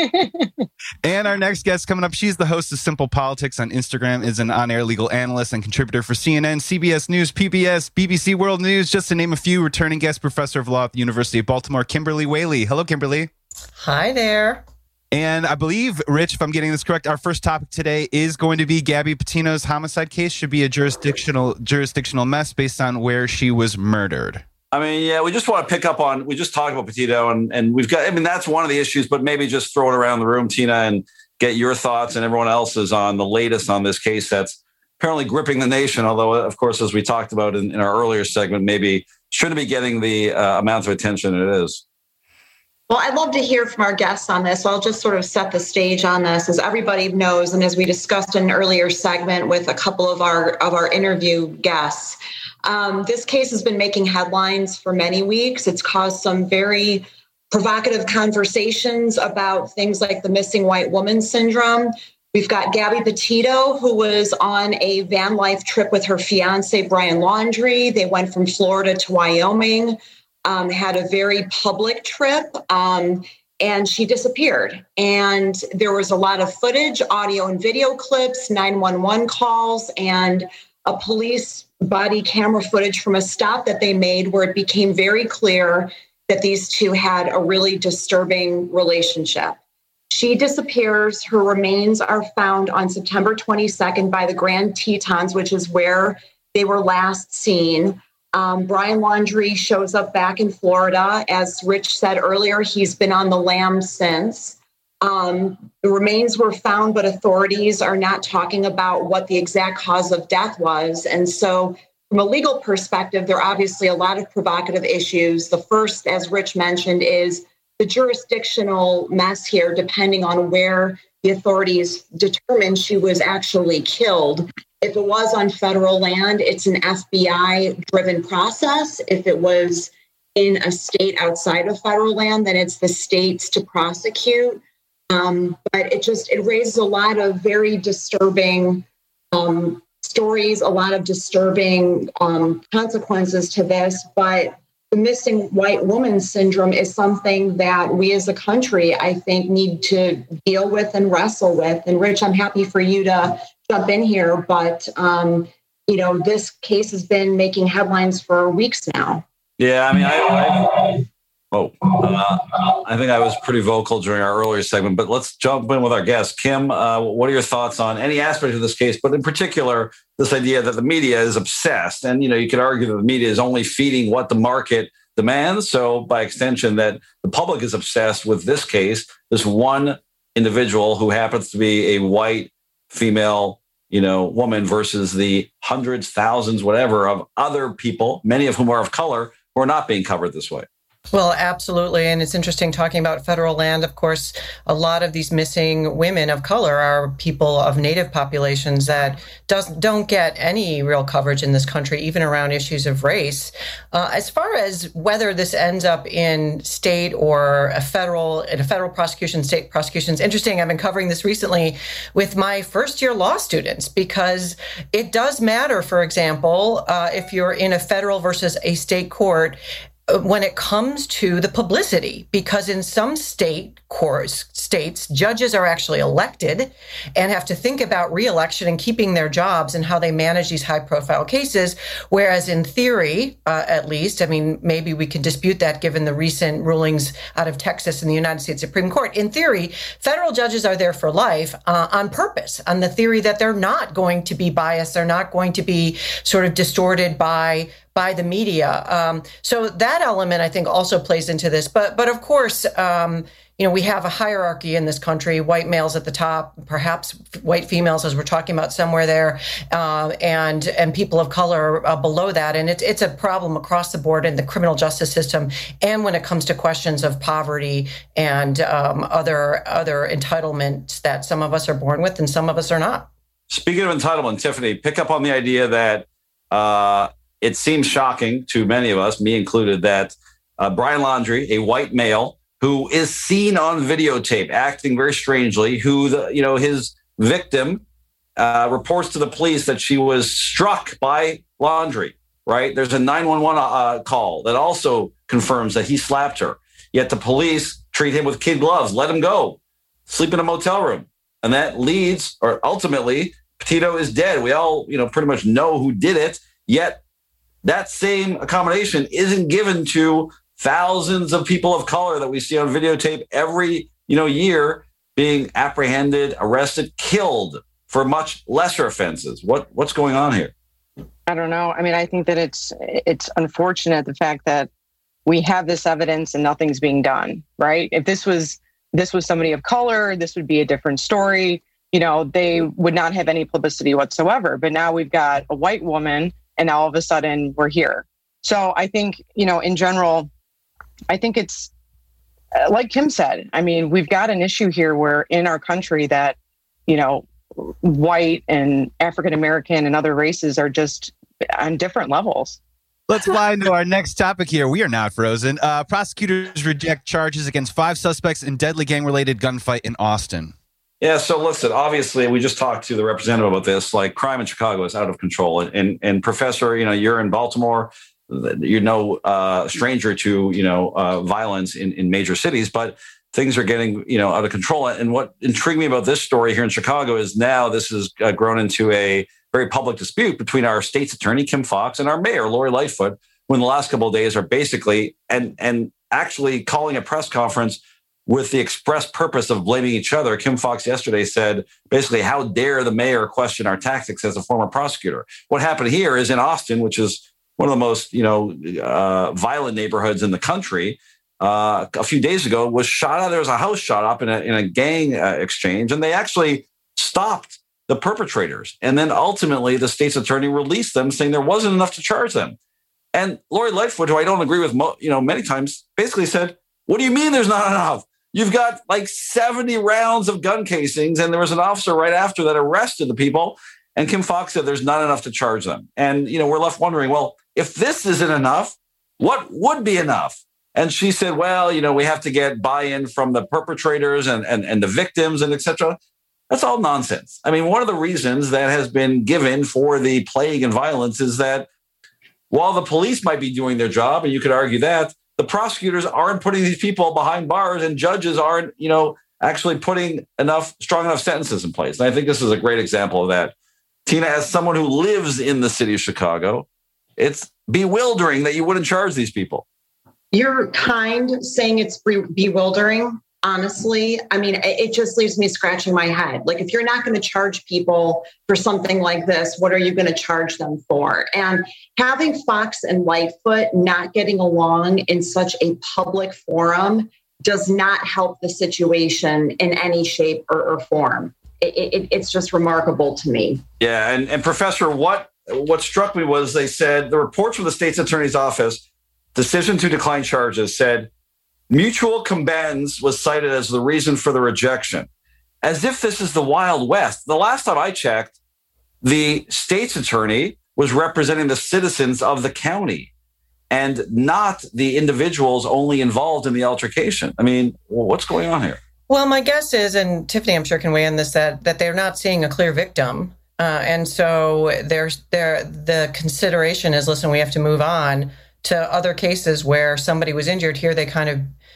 And our next guest coming up, she's the host of Simple Politics on Instagram, is an on-air legal analyst and contributor for CNN, CBS News, PBS, BBC World News, just to name a few. Returning guest professor of law at the University of Baltimore, Kimberly Whaley. Hello, Kimberly. Hi there. And I believe, Rich, if I'm getting this correct, our first topic today is going to be Gabby Petito's homicide case. Should be a jurisdictional mess based on where she was murdered. I mean, yeah, we just want to pick up on, we just talked about Petito and we've got, I mean, that's one of the issues, but maybe just throw it around the room, Tina, and get your thoughts and everyone else's on the latest on this case that's apparently gripping the nation. Although, of course, as we talked about in our earlier segment, maybe shouldn't be getting the amount of attention it is. Well, I'd love to hear from our guests on this. So I'll just sort of set the stage on this. As everybody knows, and as we discussed in an earlier segment with a couple of our interview guests, this case has been making headlines for many weeks. It's caused some very provocative conversations about things like the missing white woman syndrome. We've got Gabby Petito, who was on a van life trip with her fiance, Brian Laundrie. They went from Florida to Wyoming. Had a very public trip, and she disappeared. And there was a lot of footage, audio and video clips, 911 calls, and a police body camera footage from a stop that they made where it became very clear that these two had a really disturbing relationship. She disappears. Her remains are found on September 22nd by the Grand Tetons, which is where they were last seen. Brian Laundrie shows up back in Florida. As Rich said earlier, he's been on the lam since. The remains were found, but authorities are not talking about what the exact cause of death was. And so from a legal perspective, there are obviously a lot of provocative issues. The first, as Rich mentioned, is the jurisdictional mess here, depending on where the authorities determined she was actually killed. If it was on federal land, it's an FBI-driven process. If it was in a state outside of federal land, then it's the states to prosecute. But it raises a lot of very disturbing stories, a lot of disturbing consequences to this. But the missing white woman syndrome is something that we as a country, I think, need to deal with and wrestle with. And Rich, I'm happy for you to jump in here, but this case has been making headlines for weeks now. Yeah, I mean, I think I was pretty vocal during our earlier segment, but let's jump in with our guest. Kim, what are your thoughts on any aspect of this case, but in particular, this idea that the media is obsessed? And, you could argue that the media is only feeding what the market demands. So by extension, that the public is obsessed with this case, this one individual who happens to be a white female, woman versus the hundreds, thousands, whatever of other people, many of whom are of color, who are not being covered this way. Well, absolutely. And it's interesting talking about federal land. Of course, a lot of these missing women of color are people of Native populations that don't get any real coverage in this country, even around issues of race. As far as whether this ends up in state or a federal prosecution, state prosecutions, interesting. I've been covering this recently with my first-year law students because it does matter, for example, if you're in a federal versus a state court, when it comes to the publicity, because in some states, judges are actually elected and have to think about re-election and keeping their jobs and how they manage these high-profile cases. Whereas in theory, at least, I mean, maybe we could dispute that given the recent rulings out of Texas and the United States Supreme Court. In theory, federal judges are there for life on purpose, on the theory that they're not going to be biased, they're not going to be sort of distorted by the media. So that element, I think, also plays into this. But of course, we have a hierarchy in this country, white males at the top, perhaps white females, as we're talking about somewhere there, and people of color below that. And it's a problem across the board in the criminal justice system. And when it comes to questions of poverty and other entitlements that some of us are born with and some of us are not. Speaking of entitlement, Tiffany, pick up on the idea that it seems shocking to many of us, me included, that Brian Laundrie, a white male who is seen on videotape acting very strangely, who his victim reports to the police that she was struck by Laundrie, right? There's a 911 call that also confirms that he slapped her. Yet the police treat him with kid gloves, let him go, sleep in a motel room. And that leads, or ultimately, Petito is dead. We all, pretty much know who did it. Yet that same accommodation isn't given to thousands of people of color that we see on videotape every, year being apprehended, arrested, killed for much lesser offenses. What's going on here? I don't know. I mean, I think that it's unfortunate, the fact that we have this evidence and nothing's being done, right? If this was somebody of color, this would be a different story. They would not have any publicity whatsoever. But now we've got a white woman, and now all of a sudden we're here. So I think, in general, I think it's like Kim said. I mean, we've got an issue here where in our country that, white and African-American and other races are just on different levels. Let's fly into our next topic here. We are not frozen. Prosecutors reject charges against 5 suspects in deadly gang-related gunfight in Austin. Yeah, so listen, obviously, we just talked to the representative about this. Like, crime in Chicago is out of control. And Professor, you're in Baltimore. You're no stranger to, violence in major cities, but things are getting, out of control. And what intrigued me about this story here in Chicago is now this has grown into a very public dispute between our state's attorney, Kim Foxx, and our mayor, Lori Lightfoot, who in the last couple of days are basically and actually calling a press conference with the express purpose of blaming each other. Kim Foxx yesterday said, basically, how dare the mayor question our tactics as a former prosecutor? What happened here is in Austin, which is one of the most, violent neighborhoods in the country, a few days ago was shot up. There was a house shot up in a gang exchange, and they actually stopped the perpetrators. And then ultimately the state's attorney released them, saying there wasn't enough to charge them. And Lori Lightfoot, who I don't agree with, many times, basically said, What do you mean there's not enough? You've got like 70 rounds of gun casings, and there was an officer right after that arrested the people. And Kim Foxx said there's not enough to charge them. And, we're left wondering, well, if this isn't enough, what would be enough? And she said, well, we have to get buy-in from the perpetrators and the victims and et cetera. That's all nonsense. I mean, one of the reasons that has been given for the plague and violence is that while the police might be doing their job, and you could argue that, the prosecutors aren't putting these people behind bars, and judges aren't, actually putting strong enough sentences in place. And I think this is a great example of that. Tina, as someone who lives in the city of Chicago, it's bewildering that you wouldn't charge these people. You're kind saying it's bewildering. Honestly, I mean, it just leaves me scratching my head. Like, if you're not going to charge people for something like this, what are you going to charge them for? And having Fox and Lightfoot not getting along in such a public forum does not help the situation in any shape or form. It's just remarkable to me. Yeah. And Professor, what struck me was they said the report from the state's attorney's office, decision to decline charges, said mutual combatants was cited as the reason for the rejection, as if this is the Wild West. The last time I checked, the state's attorney was representing the citizens of the county and not the individuals only involved in the altercation. I mean, what's going on here? Well, my guess is, and Tiffany, I'm sure can weigh in this, that they're not seeing a clear victim. And so the consideration is, listen, we have to move on to other cases where somebody was injured. Here they kind of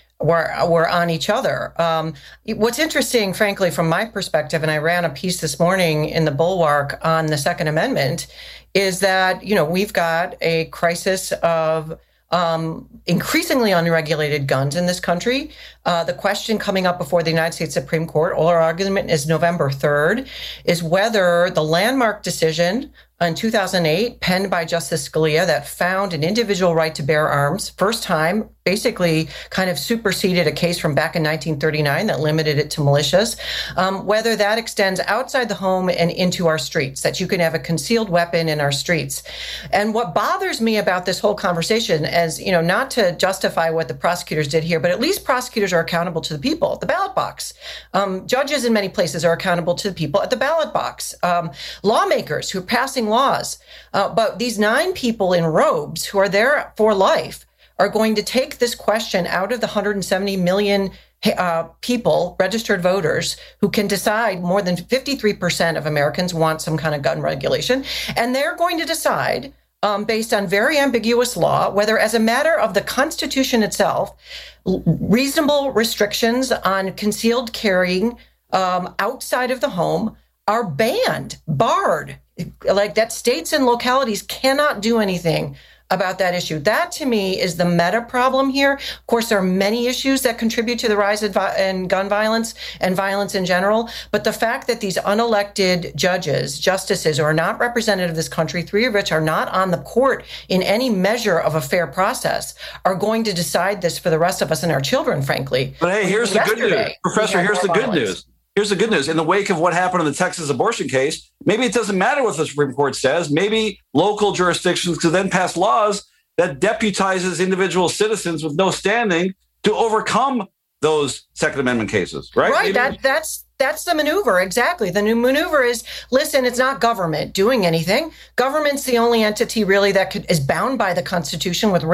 were on each other. What's interesting, frankly, from my perspective, and I ran a piece this morning in the Bulwark on the Second Amendment, is that, we've got a crisis of increasingly unregulated guns in this country. The question coming up before the United States Supreme Court, oral argument is November 3rd, is whether the landmark decision in 2008, penned by Justice Scalia, that found an individual right to bear arms, first time, basically kind of superseded a case from back in 1939 that limited it to militias, whether that extends outside the home and into our streets, that you can have a concealed weapon in our streets. And what bothers me about this whole conversation is, not to justify what the prosecutors did here, but at least prosecutors are accountable to the people at the ballot box. Judges in many places are accountable to the people at the ballot box. Lawmakers who are passing laws. But these 9 people in robes who are there for life are going to take this question out of the 170 million people, registered voters, who can decide more than 53% of Americans want some kind of gun regulation. And they're going to decide, based on very ambiguous law, whether as a matter of the Constitution itself, reasonable restrictions on concealed carrying outside of the home are banned, barred, like that states and localities cannot do anything about that issue. That, to me, is the meta problem here. Of course, there are many issues that contribute to the rise in gun violence and violence in general. But the fact that these unelected justices, who are not representative of this country, 3 of which are not on the court in any measure of a fair process, are going to decide this for the rest of us and our children, frankly. But hey, here's the good news. Professor, here's the good news. Here's the good news. In the wake of what happened in the Texas abortion case, maybe it doesn't matter what the Supreme Court says. Maybe local jurisdictions could then pass laws that deputizes individual citizens with no standing to overcome those Second Amendment cases, right? Right. That's the maneuver. Exactly. The new maneuver is, listen, it's not government doing anything. Government's the only entity really that is bound by the Constitution with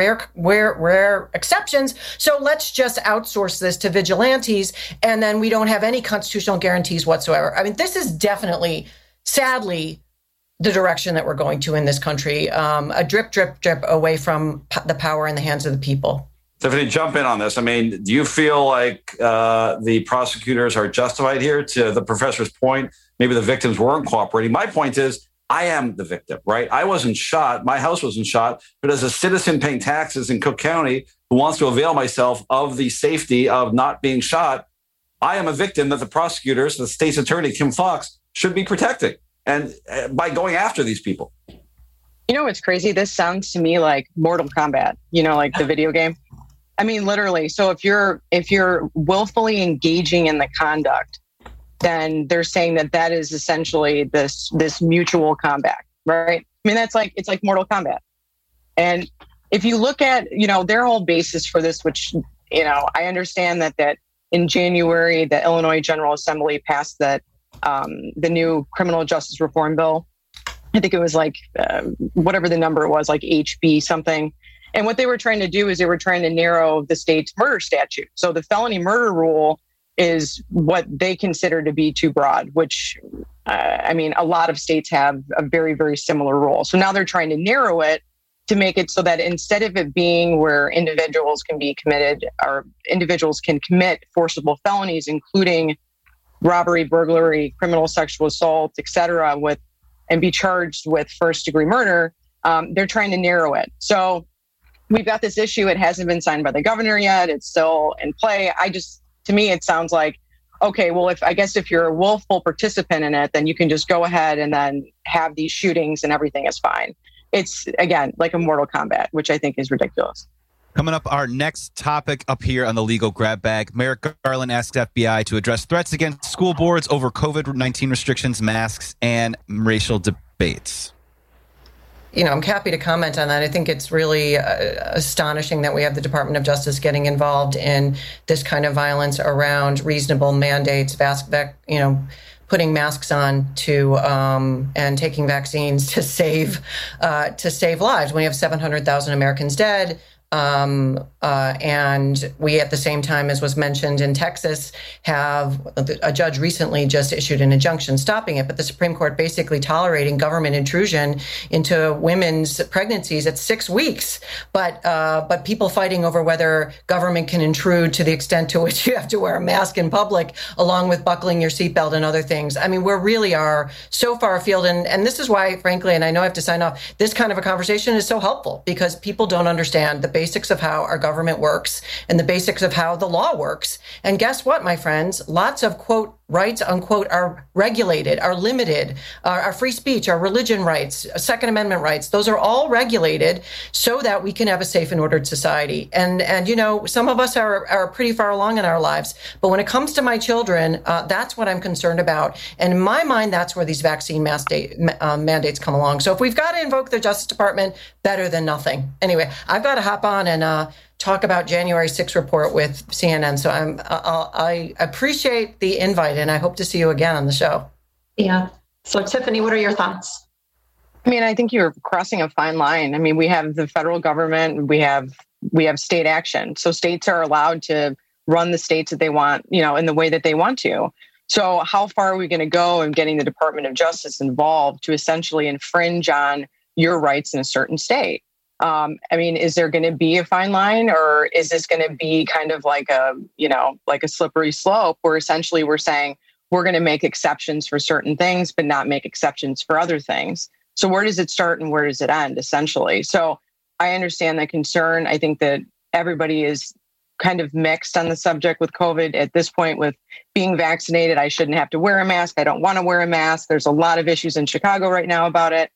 rare exceptions. So let's just outsource this to vigilantes, and then we don't have any constitutional guarantees whatsoever. I mean, this is definitely, sadly, the direction that we're going to in this country, a drip, drip, drip away from the power in the hands of the people. Tiffany, jump in on this. I mean, do you feel like the prosecutors are justified here? To the professor's point, maybe the victims weren't cooperating. My point is, I am the victim, right? I wasn't shot. My house wasn't shot. But as a citizen paying taxes in Cook County who wants to avail myself of the safety of not being shot, I am a victim that the prosecutors, the state's attorney, Kim Foxx, should be protecting. And by going after these people. What's crazy? This sounds to me like Mortal Kombat, like the video game. I mean, literally. So if you're willfully engaging in the conduct, then they're saying that is essentially this mutual combat, right? I mean, it's like Mortal Kombat. And if you look at, their whole basis for this, which I understand that in January, the Illinois General Assembly passed the new criminal justice reform bill. I think it was like whatever the number was, like HB something. And what they were trying to do is they were trying to narrow the state's murder statute. So the felony murder rule is what they consider to be too broad, which, a lot of states have a very, very similar rule. So now they're trying to narrow it to make it so that instead of it being where individuals can commit forcible felonies, including robbery, burglary, criminal sexual assault, et cetera, and be charged with first-degree murder, they're trying to narrow it. So we've got this issue. It hasn't been signed by the governor yet. It's still in play. To me, it sounds like, okay, well, if you're a willful participant in it, then you can just go ahead and then have these shootings and everything is fine. It's, again, like a Mortal Kombat, which I think is ridiculous. Coming up, our next topic up here on the legal grab bag. Merrick Garland asks FBI to address threats against school boards over COVID-19 restrictions, masks, and racial debates. I'm happy to comment on that. I think it's really astonishing that we have the Department of Justice getting involved in this kind of violence around reasonable mandates, putting masks on and taking vaccines to save lives. We have 700,000 Americans dead. And we, at the same time, as was mentioned in Texas, have a judge recently just issued an injunction stopping it. But the Supreme Court basically tolerating government intrusion into women's pregnancies at 6 weeks. But people fighting over whether government can intrude to the extent to which you have to wear a mask in public, along with buckling your seatbelt and other things. I mean, we really are so far afield. And this is why, frankly, and I know I have to sign off, this kind of a conversation is so helpful because people don't understand the basics of how our government works and the basics of how the law works. And guess what, my friends? Lots of, quote, rights, unquote, are regulated, are limited. Our free speech, our religion rights, Second Amendment rights, those are all regulated so that we can have a safe and ordered society. And some of us are pretty far along in our lives. But when it comes to my children, that's what I'm concerned about. And in my mind, that's where these vaccine mandates come along. So if we've got to invoke the Justice Department, better than nothing. Anyway, I've got to hop on and talk about January 6th report with CNN. So I appreciate the invite, and I hope to see you again on the show. Yeah. So Tiffany, what are your thoughts? I think you're crossing a fine line. We have the federal government, we have state action. So states are allowed to run the states that they want, in the way that they want to. So how far are we going to go in getting the Department of Justice involved to essentially infringe on your rights in a certain state? Is there going to be a fine line, or is this going to be kind of like a slippery slope where essentially we're saying we're going to make exceptions for certain things, but not make exceptions for other things? So where does it start and where does it end, essentially? So I understand the concern. I think that everybody is kind of mixed on the subject with COVID at this point. With being vaccinated, I shouldn't have to wear a mask. I don't want to wear a mask. There's a lot of issues in Chicago right now about it.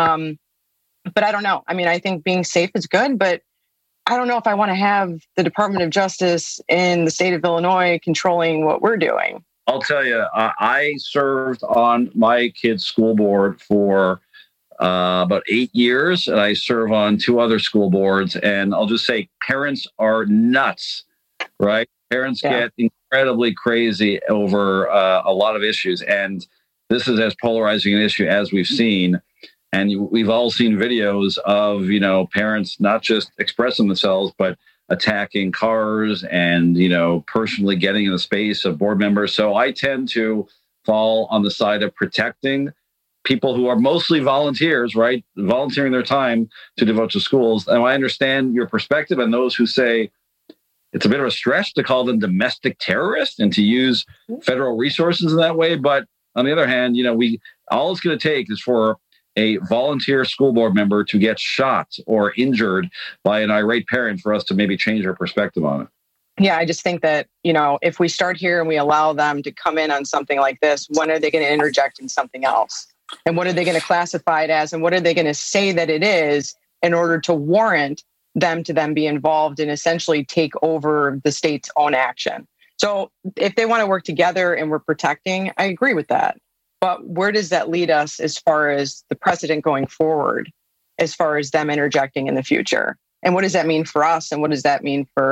But I don't know. I think being safe is good, but I don't know if I want to have the Department of Justice in the state of Illinois controlling what we're doing. I'll tell you, I served on my kid's school board for about 8 years, and I serve on 2 other school boards. And I'll just say parents are nuts, right? Parents get incredibly crazy over a lot of issues. And this is as polarizing an issue as we've seen. And we've all seen videos of, parents not just expressing themselves, but attacking cars and, personally getting in the space of board members. So I tend to fall on the side of protecting people who are mostly volunteers, right? Volunteering their time to devote to schools. And I understand your perspective and those who say it's a bit of a stretch to call them domestic terrorists and to use federal resources in that way. But on the other hand, all it's going to take is for a volunteer school board member to get shot or injured by an irate parent for us to maybe change our perspective on it. Yeah, I just think that, if we start here and we allow them to come in on something like this, when are they going to interject in something else? And what are they going to classify it as? And what are they going to say that it is in order to warrant them to then be involved and essentially take over the state's own action? So if they want to work together and we're protecting, I agree with that. But where does that lead us as far as the precedent going forward, as far as them interjecting in the future? And what does that mean for us? And what does that mean for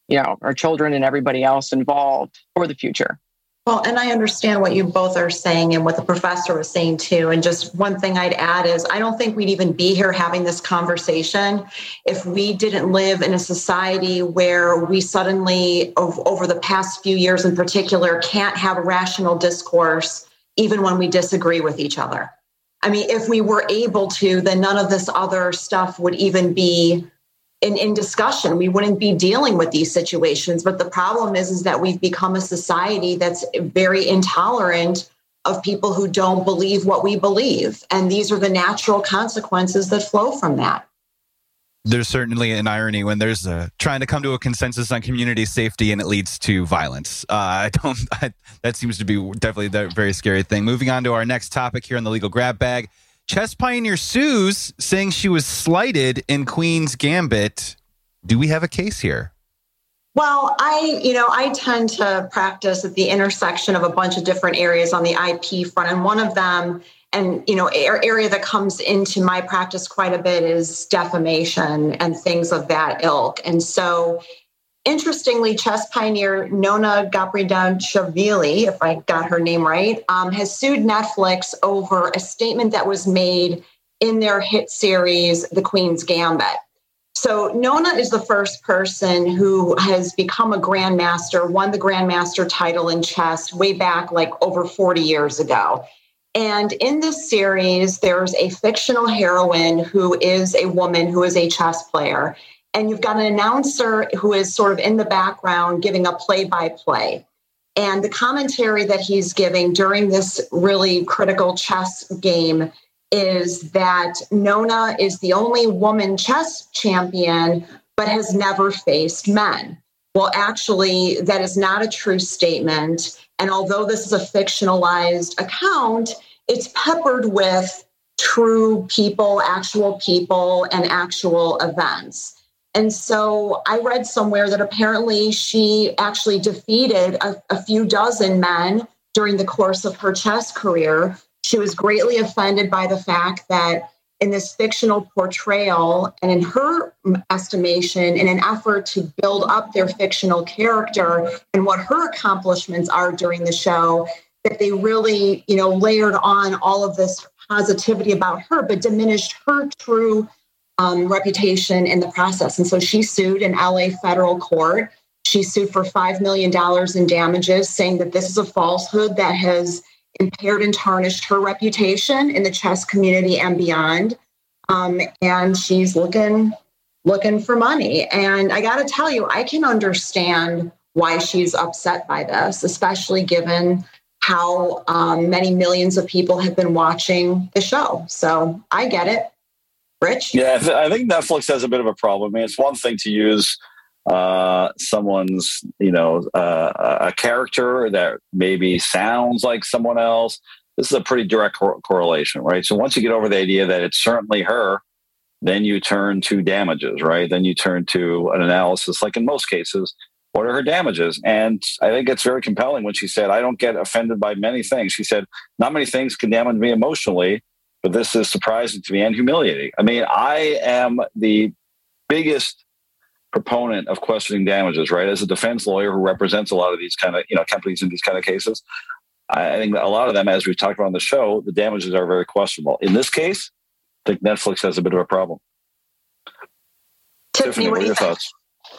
our children and everybody else involved for the future. Well, and I understand what you both are saying and what the professor was saying too. And just one thing I'd add is I don't think we'd even be here having this conversation if we didn't live in a society where we suddenly, over the past few years in particular, can't have a rational discourse even when we disagree with each other. I mean, if we were able to, then none of this other stuff would even be in discussion. We wouldn't be dealing with these situations. But the problem is that we've become a society that's very intolerant of people who don't believe what we believe. And these are the natural consequences that flow from that. There's certainly an irony when there's trying to come to a consensus on community safety and it leads to violence. That seems to be definitely the very scary thing. Moving on to our next topic here on the Legal Grab Bag. Chess pioneer sues, saying she was slighted in Queen's Gambit. Do we have a case here? Well, I tend to practice at the intersection of a bunch of different areas on the IP front. And one of them, area that comes into my practice quite a bit is defamation and things of that ilk. And so, interestingly, chess pioneer Nona Gapridashvili, if I got her name right, has sued Netflix over a statement that was made in their hit series, The Queen's Gambit. So Nona is the first person who has become a grandmaster, won the grandmaster title in chess way back like over 40 years ago. And in this series, there's a fictional heroine who is a woman who is a chess player. And you've got an announcer who is sort of in the background giving a play-by-play. And the commentary that he's giving during this really critical chess game is that Nona is the only woman chess champion, but has never faced men. Well, actually, that is not a true statement. And although this is a fictionalized account, it's peppered with true people, and actual events. And so I read somewhere that apparently she actually defeated a few dozen men during the course of her chess career. She was greatly offended by the fact that in this fictional portrayal, and in her estimation, in an effort to build up their fictional character and what her accomplishments are during the show, that they really, layered on all of this positivity about her, but diminished her true reputation in the process. And so she sued in LA federal court. She sued for $5 million in damages, saying that this is a falsehood that has impaired and tarnished her reputation in the chess community and beyond. And she's looking for money. And I got to tell you, I can understand why she's upset by this, especially given how many millions of people have been watching the show. So I get it. Rich? Yeah, I think Netflix has a bit of a problem. I mean, it's one thing to use someone's, a character that maybe sounds like someone else. This is a pretty direct correlation, right? So once you get over the idea that it's certainly her, then you turn to damages, right? Then you turn to an analysis, like in most cases, what are her damages? And I think it's very compelling when she said, I don't get offended by many things. She said, not many things can damage me emotionally, but this is surprising to me and humiliating. I mean, I am the biggest proponent of questioning damages, right? As a defense lawyer who represents a lot of these kind of, companies in these kind of cases, I think a lot of them, as we've talked about on the show, the damages are very questionable. In this case, I think Netflix has a bit of a problem. Tiffany, what are your thoughts?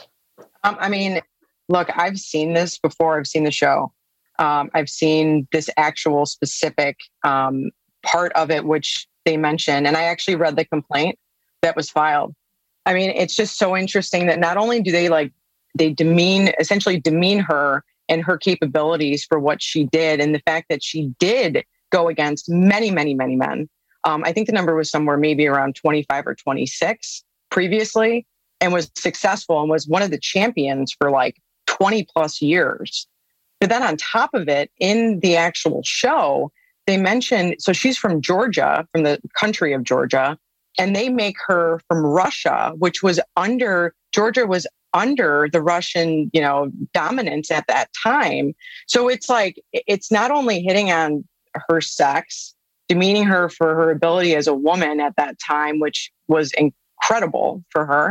I mean, look, I've seen this before. I've seen the show. I've seen this actual specific part of it, which they mentioned. And I actually read the complaint that was filed. I mean, it's just so interesting that not only do they essentially demean her and her capabilities for what she did, and the fact that she did go against many, many, many men. I think the number was somewhere maybe around 25 or 26 previously, and was successful and was one of the champions for like 20 plus years. But then on top of it, in the actual show, they mentioned, so she's from Georgia, from the country of Georgia, and they make her from Russia, which was Georgia was under the Russian, dominance at that time. So it's like, it's not only hitting on her sex, demeaning her for her ability as a woman at that time, which was incredible for her.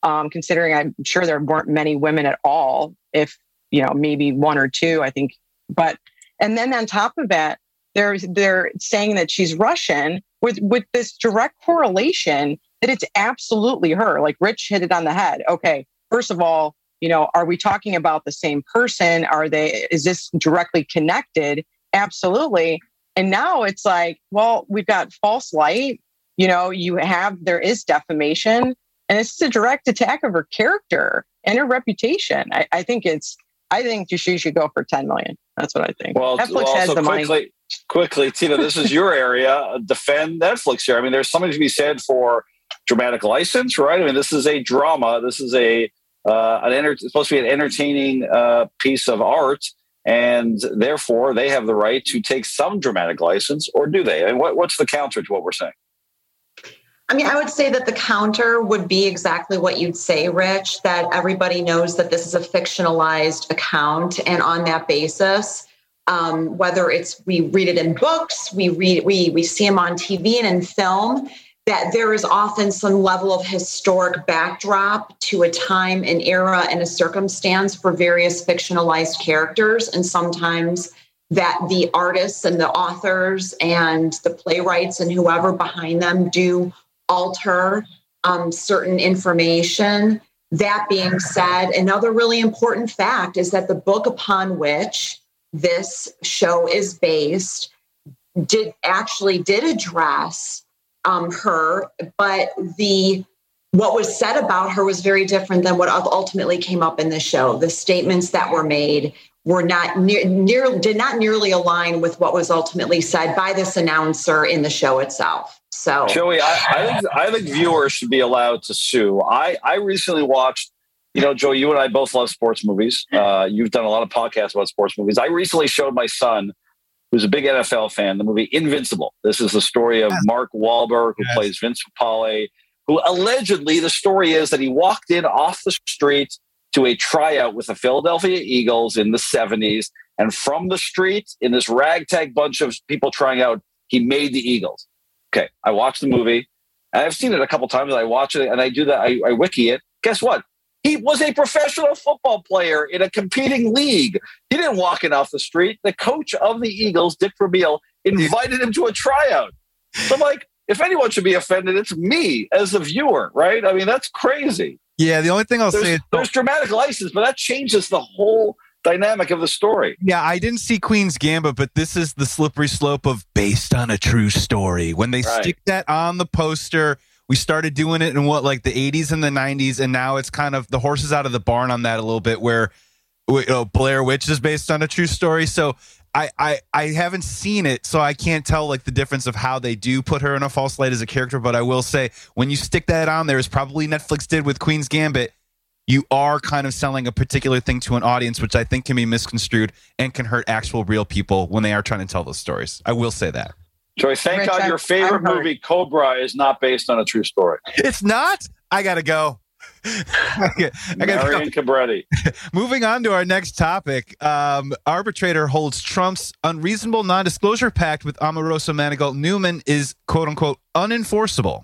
considering I'm sure there weren't many women at all, if, maybe one or two, I think. But, and then on top of that, they're saying that she's Russian with this direct correlation that it's absolutely her. Like Rich hit it on the head. Okay, first of all, are we talking about the same person? Is this directly connected? Absolutely. And now it's like, well, we've got false light. There is defamation, and it's a direct attack of her character and her reputation. I think she should go for $10 million. That's what I think. Well, Netflix has the money. Quickly, Tina, this is your area. Defend Netflix here. I mean, there's something to be said for dramatic license, right? I mean, this is a drama. This is it's supposed to be an entertaining piece of art, and therefore they have the right to take some dramatic license, or do they? I mean, what's the counter to what we're saying? I mean, I would say that the counter would be exactly what you'd say, Rich, that everybody knows that this is a fictionalized account. And on that basis, whether we read it in books, we see them on TV and in film, that there is often some level of historic backdrop to a time, an era, and a circumstance for various fictionalized characters. And sometimes that the artists and the authors and the playwrights and whoever behind them do alter certain information. That being said, another really important fact is that the book upon which this show is based did address her, but what was said about her was very different than what ultimately came up in the show. The statements that were made were did not nearly align with what was ultimately said by this announcer in the show itself. So, Joey, I think viewers should be allowed to sue. I recently watched, Joey, you and I both love sports movies. You've done a lot of podcasts about sports movies. I recently showed my son, who's a big NFL fan, the movie Invincible. This is the story of Mark Wahlberg, who plays Vince Papale, who allegedly, the story is that he walked in off the street to a tryout with the Philadelphia Eagles in the 70s. And from the street, in this ragtag bunch of people trying out, he made the Eagles. Okay, I watched the movie, and I've seen it a couple times. I watch it, and I do that. I wiki it. Guess what? He was a professional football player in a competing league. He didn't walk in off the street. The coach of the Eagles, Dick Vermeil, invited him to a tryout. So I'm like, if anyone should be offended, it's me as a viewer, right? I mean, that's crazy. Yeah, the only thing I'll say is there's dramatic license, but that changes the whole dynamic of the story. Yeah, I didn't see Queen's Gambit, but this is the slippery slope of based on a true story. When they stick that on the poster, we started doing it in the 80s and the 90s, and now it's kind of the horses out of the barn on that a little bit, where Blair Witch is based on a true story. So I haven't seen it, so I can't tell the difference of how they do put her in a false light as a character. But I will say, when you stick that on there, as probably Netflix did with Queen's Gambit, you are kind of selling a particular thing to an audience, which I think can be misconstrued and can hurt actual real people when they are trying to tell those stories. I will say that. Joy, thank God your favorite movie, Cobra, is not based on a true story. It's not? I got to go. Marion Cabretti. Moving on to our next topic. Arbitrator holds Trump's unreasonable non-disclosure pact with Omarosa Manigault Newman is, quote unquote, unenforceable.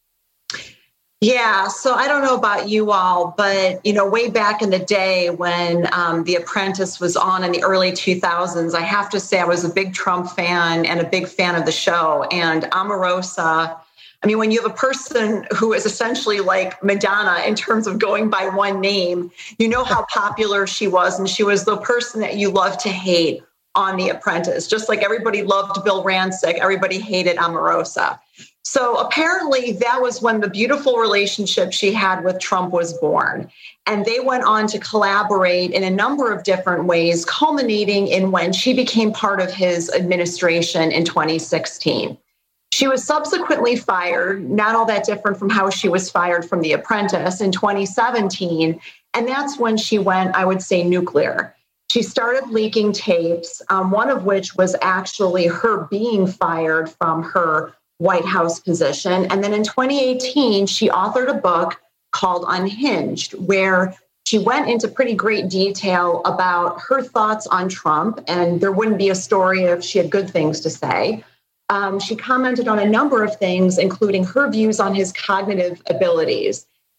Yeah, so I don't know about you all, but, way back in the day when The Apprentice was on in the early 2000s, I have to say I was a big Trump fan and a big fan of the show. And Omarosa, I mean, when you have a person who is essentially like Madonna in terms of going by one name, you know how popular she was. And she was the person that you love to hate on The Apprentice. Just like everybody loved Bill Rancic, everybody hated Omarosa. So apparently that was when the beautiful relationship she had with Trump was born. And they went on to collaborate in a number of different ways, culminating in when she became part of his administration in 2016. She was subsequently fired, not all that different from how she was fired from The Apprentice in 2017. And that's when she went, I would say, nuclear. She started leaking tapes, one of which was actually her being fired from her White House position. And then in 2018, she authored a book called Unhinged, where she went into pretty great detail about her thoughts on Trump. And there wouldn't be a story if she had good things to say. She commented on a number of things, including her views on his cognitive abilities.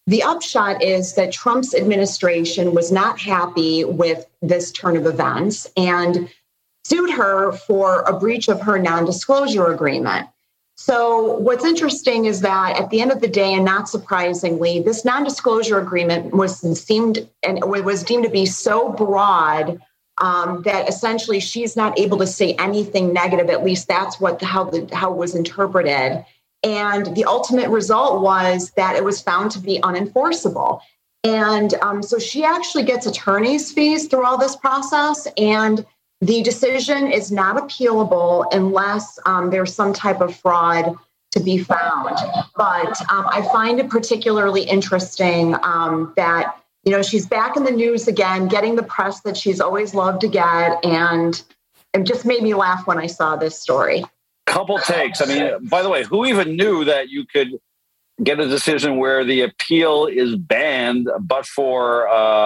the upshot is that Trump's administration was not happy with this turn of events and sued her for a breach of her non-disclosure agreement. So what's interesting is that at the end of the day, and not surprisingly, this non-disclosure agreement was deemed to be so broad that essentially she's not able to say anything negative. At least that's how it was interpreted. And the ultimate result was that it was found to be unenforceable. And so she actually gets attorney's fees through all this process. And the decision is not appealable unless there's some type of fraud to be found. But I find it particularly interesting that, she's back in the news again, getting the press that she's always loved to get. And it just made me laugh when I saw this story. Couple takes. I mean, by the way, who even knew that you could get a decision where the appeal is banned, but for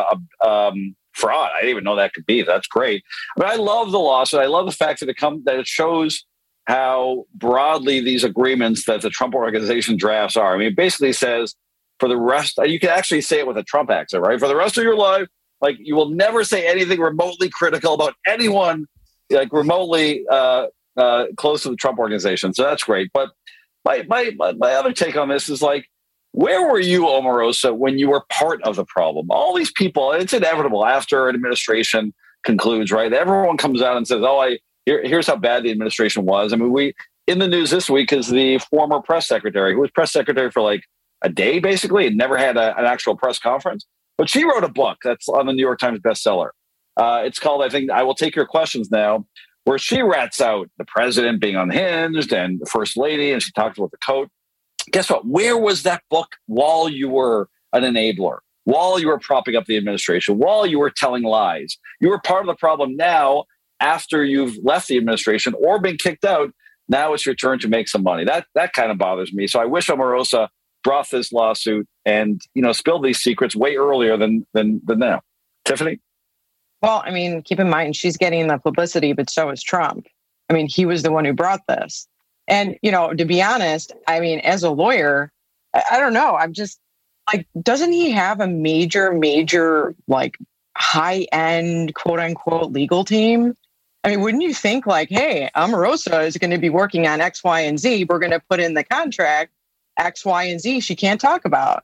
fraud? I didn't even know that could be. That's great. But I love the lawsuit. I love the fact that it shows how broadly these agreements that the Trump Organization drafts are. I mean, it basically says for the rest, you can actually say it with a Trump accent, right? For the rest of your life, like you will never say anything remotely critical about anyone, like remotely close to the Trump Organization. So that's great. But my other take on this is like, where were you, Omarosa, when you were part of the problem? All these people, and it's inevitable after an administration concludes, right? Everyone comes out and says, here's how bad the administration was. I mean, in the news this week is the former press secretary, who was press secretary for like a day, basically, and never had an actual press conference. But she wrote a book that's on the New York Times bestseller. It's called, I think, I Will Take Your Questions Now, where she rats out the president being unhinged and the first lady, and she talks about the coat. Guess what? Where was that book while you were an enabler, while you were propping up the administration, while you were telling lies? You were part of the problem. Now, after you've left the administration or been kicked out, now it's your turn to make some money. That kind of bothers me. So I wish Omarosa brought this lawsuit and spilled these secrets way earlier than now. Tiffany? Well, I mean, keep in mind, she's getting the publicity, but so is Trump. I mean, he was the one who brought this. And, to be honest, I mean, as a lawyer, I don't know. I'm just like, doesn't he have a major, like high-end, quote unquote, legal team? I mean, wouldn't you think like, hey, Omarosa is going to be working on X, Y, and Z. We're going to put in the contract X, Y, and Z she can't talk about.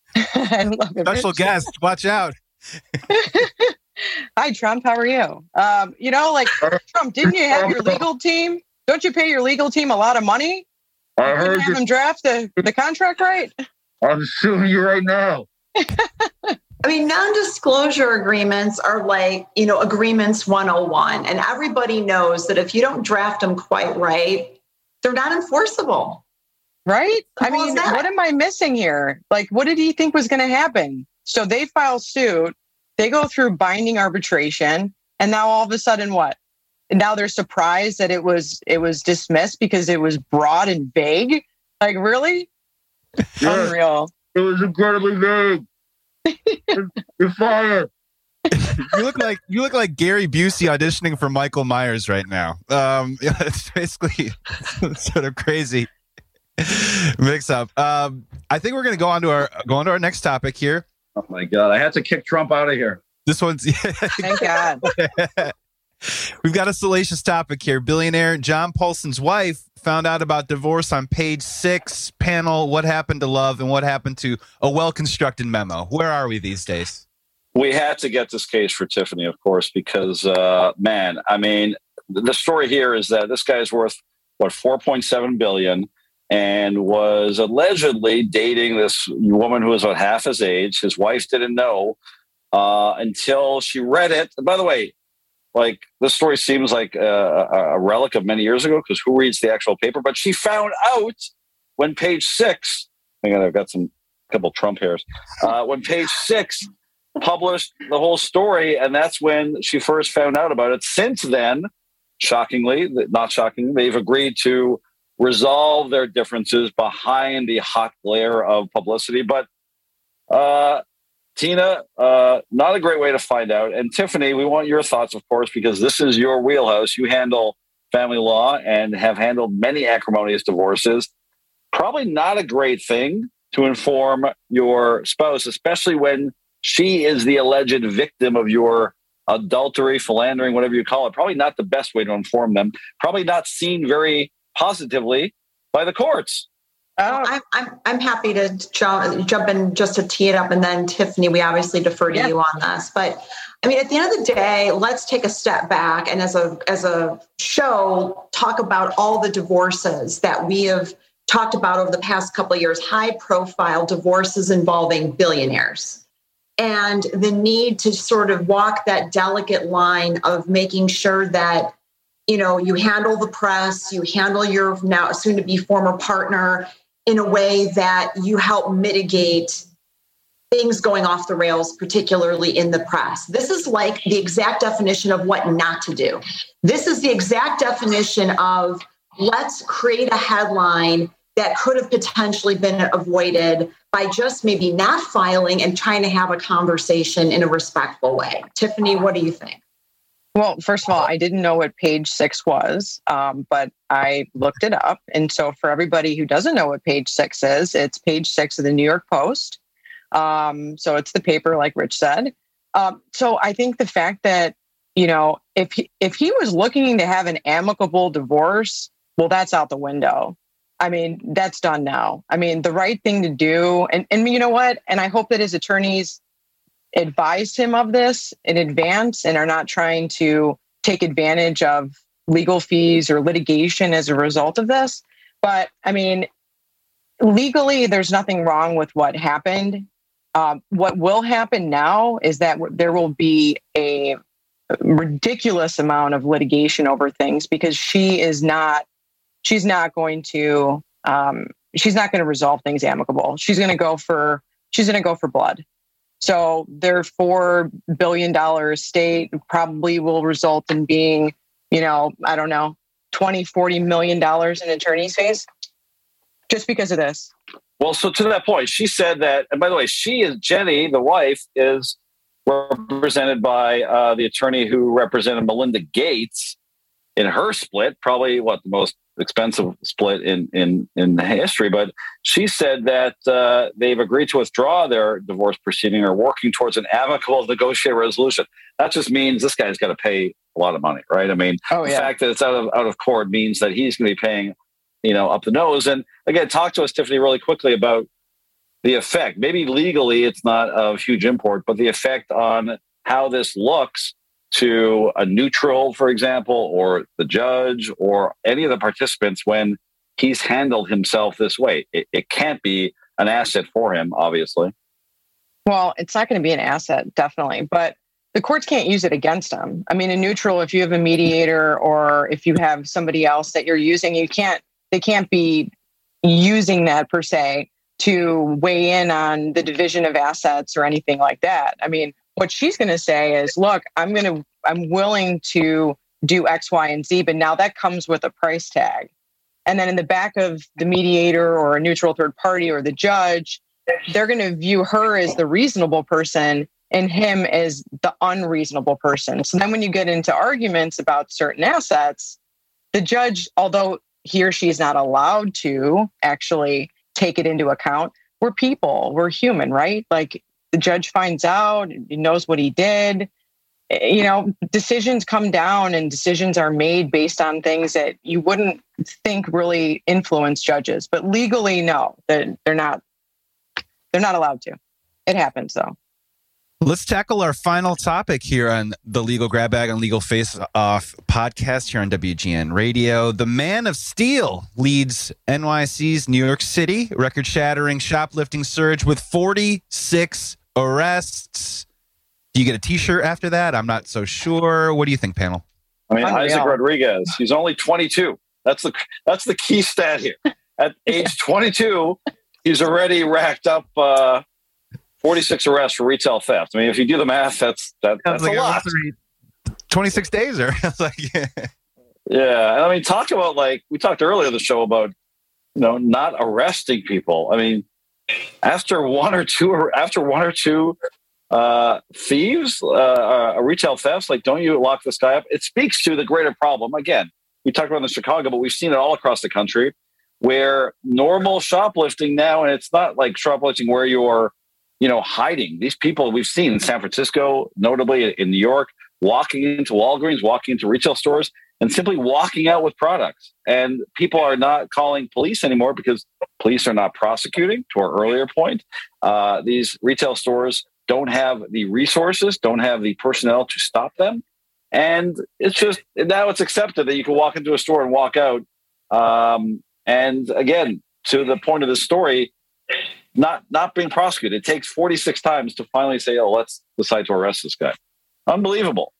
Special guest, watch out. Hi, Trump. How are you? Trump, didn't you have your legal team? Don't you pay your legal team a lot of money? I heard you have them draft the contract, right? I'm suing you right now. I mean, non-disclosure agreements are like, agreements 101. And everybody knows that if you don't draft them quite right, they're not enforceable. Right? I mean, what am I missing here? Like, what did he think was going to happen? So they file suit. They go through binding arbitration, and now all of a sudden, what? And now they're surprised that it was dismissed because it was broad and vague. Like, really? Yeah, unreal. It was incredibly vague. You're fired. You look like Gary Busey auditioning for Michael Myers right now. It's basically sort of crazy mix up. I think we're going to go on to our next topic here. Oh my God! I had to kick Trump out of here. This one's thank God. We've got a salacious topic here. Billionaire John Paulson's wife found out about divorce on page 6 panel. What happened to love and what happened to a well-constructed memo? Where are we these days? We had to get this case for Tiffany, of course, because the story here is that this guy's worth $4.7 billion. And was allegedly dating this woman who was about half his age. His wife didn't know until she read it. And by the way, like this story seems like a relic of many years ago because who reads the actual paper? But she found out when page 6, hang on, I've got a couple Trump hairs. When page 6 published the whole story, and that's when she first found out about it. Since then, not shockingly, they've agreed to resolve their differences behind the hot glare of publicity. But Tina, not a great way to find out. And Tiffany, we want your thoughts, of course, because this is your wheelhouse. You handle family law and have handled many acrimonious divorces. Probably not a great thing to inform your spouse, especially when she is the alleged victim of your adultery, philandering, whatever you call it. Probably not the best way to inform them. Probably not seen very positively by the courts. I'm happy to jump in just to tee it up, and then Tiffany, we obviously defer to you on this. But I mean, at the end of the day, let's take a step back and as a show, talk about all the divorces that we have talked about over the past couple of years, high-profile divorces involving billionaires, and the need to sort of walk that delicate line of making sure that, you handle the press, you handle your now soon-to-be former partner in a way that you help mitigate things going off the rails, particularly in the press. This is like the exact definition of what not to do. This is the exact definition of let's create a headline that could have potentially been avoided by just maybe not filing and trying to have a conversation in a respectful way. Tiffany, what do you think? Well, first of all, I didn't know what page 6 was, but I looked it up. And so for everybody who doesn't know what page 6 is, it's page 6 of the New York Post. So it's the paper, like Rich said. So I think the fact that, if he was looking to have an amicable divorce, well, that's out the window. I mean, that's done now. I mean, the right thing to do, and you know what? And I hope that his attorneys advised him of this in advance and are not trying to take advantage of legal fees or litigation as a result of this. But I mean, legally, there's nothing wrong with what happened. What will happen now is that there will be a ridiculous amount of litigation over things because she's not going to resolve things amicable. She's going to go for blood. So their $4 billion estate probably will result in being, I don't know, $20-40 million in attorney's fees just because of this. Well, so to that point, she said that, and by the way, Jenny, the wife, is represented by the attorney who represented Melinda Gates in her split, probably the most expensive split in history. But she said that they've agreed to withdraw their divorce proceeding or working towards an amicable negotiated resolution. That just means this guy's got to pay a lot of money, right? I mean, the fact that it's out of court means that he's going to be paying, up the nose. And again, talk to us, Tiffany, really quickly about the effect. Maybe legally it's not of huge import, but the effect on how this looks to a neutral, for example, or the judge or any of the participants when he's handled himself this way. It can't be an asset for him, obviously. Well, it's not going to be an asset, definitely, but the courts can't use it against him. I mean, a neutral, if you have a mediator or if you have somebody else that you're using, they can't be using that per se to weigh in on the division of assets or anything like that. I mean, what she's going to say is, look, I'm willing to do X, Y, and Z, but now that comes with a price tag. And then in the back of the mediator or a neutral third party or the judge, they're going to view her as the reasonable person and him as the unreasonable person. So then when you get into arguments about certain assets, the judge, although he or she is not allowed to actually take it into account, we're people, we're human, right? Like, the judge finds out, he knows what he did. Decisions come down and decisions are made based on things that you wouldn't think really influence judges. But legally, no, they're not allowed to. It happens, though. Let's tackle our final topic here on the Legal Grab Bag and Legal Face Off podcast here on WGN Radio. The Man of Steel leads NYC's New York City record-shattering shoplifting surge with 46 arrests. Do you get a T-shirt after that? I'm not so sure. What do you think, panel? I mean, Isaac Rodriguez, he's only 22. That's the key stat here. At age 22, he's already racked up 46 arrests for retail theft. I mean, if you do the math, that's like a lot. 26 days or Yeah. And I mean, talk about, like we talked earlier in the show about, not arresting people. I mean, after one or two thieves, retail thefts, like, don't you lock this guy up? It speaks to the greater problem. Again, we talked about it in Chicago, but we've seen it all across the country where normal shoplifting now, and it's not like shoplifting where you're, hiding. These people we've seen in San Francisco, notably in New York, walking into Walgreens, walking into retail stores, and simply walking out with products. And people are not calling police anymore because police are not prosecuting, to our earlier point. These retail stores don't have the resources, don't have the personnel to stop them. And it's just, now it's accepted that you can walk into a store and walk out. And again, to the point of the story, not being prosecuted. It takes 46 times to finally say, oh, let's decide to arrest this guy. Unbelievable.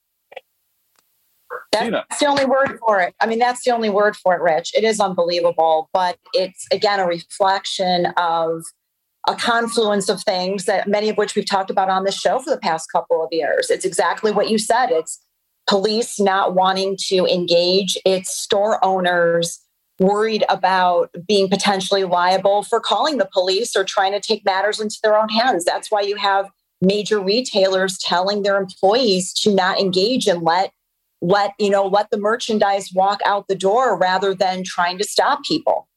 That's the only word for it. I mean, that's the only word for it, Rich. It is unbelievable, but it's, again, a reflection of a confluence of things that many of which we've talked about on the show for the past couple of years. It's exactly what you said. It's police not wanting to engage. It's store owners worried about being potentially liable for calling the police or trying to take matters into their own hands. That's why you have major retailers telling their employees to not engage and let the merchandise walk out the door rather than trying to stop people.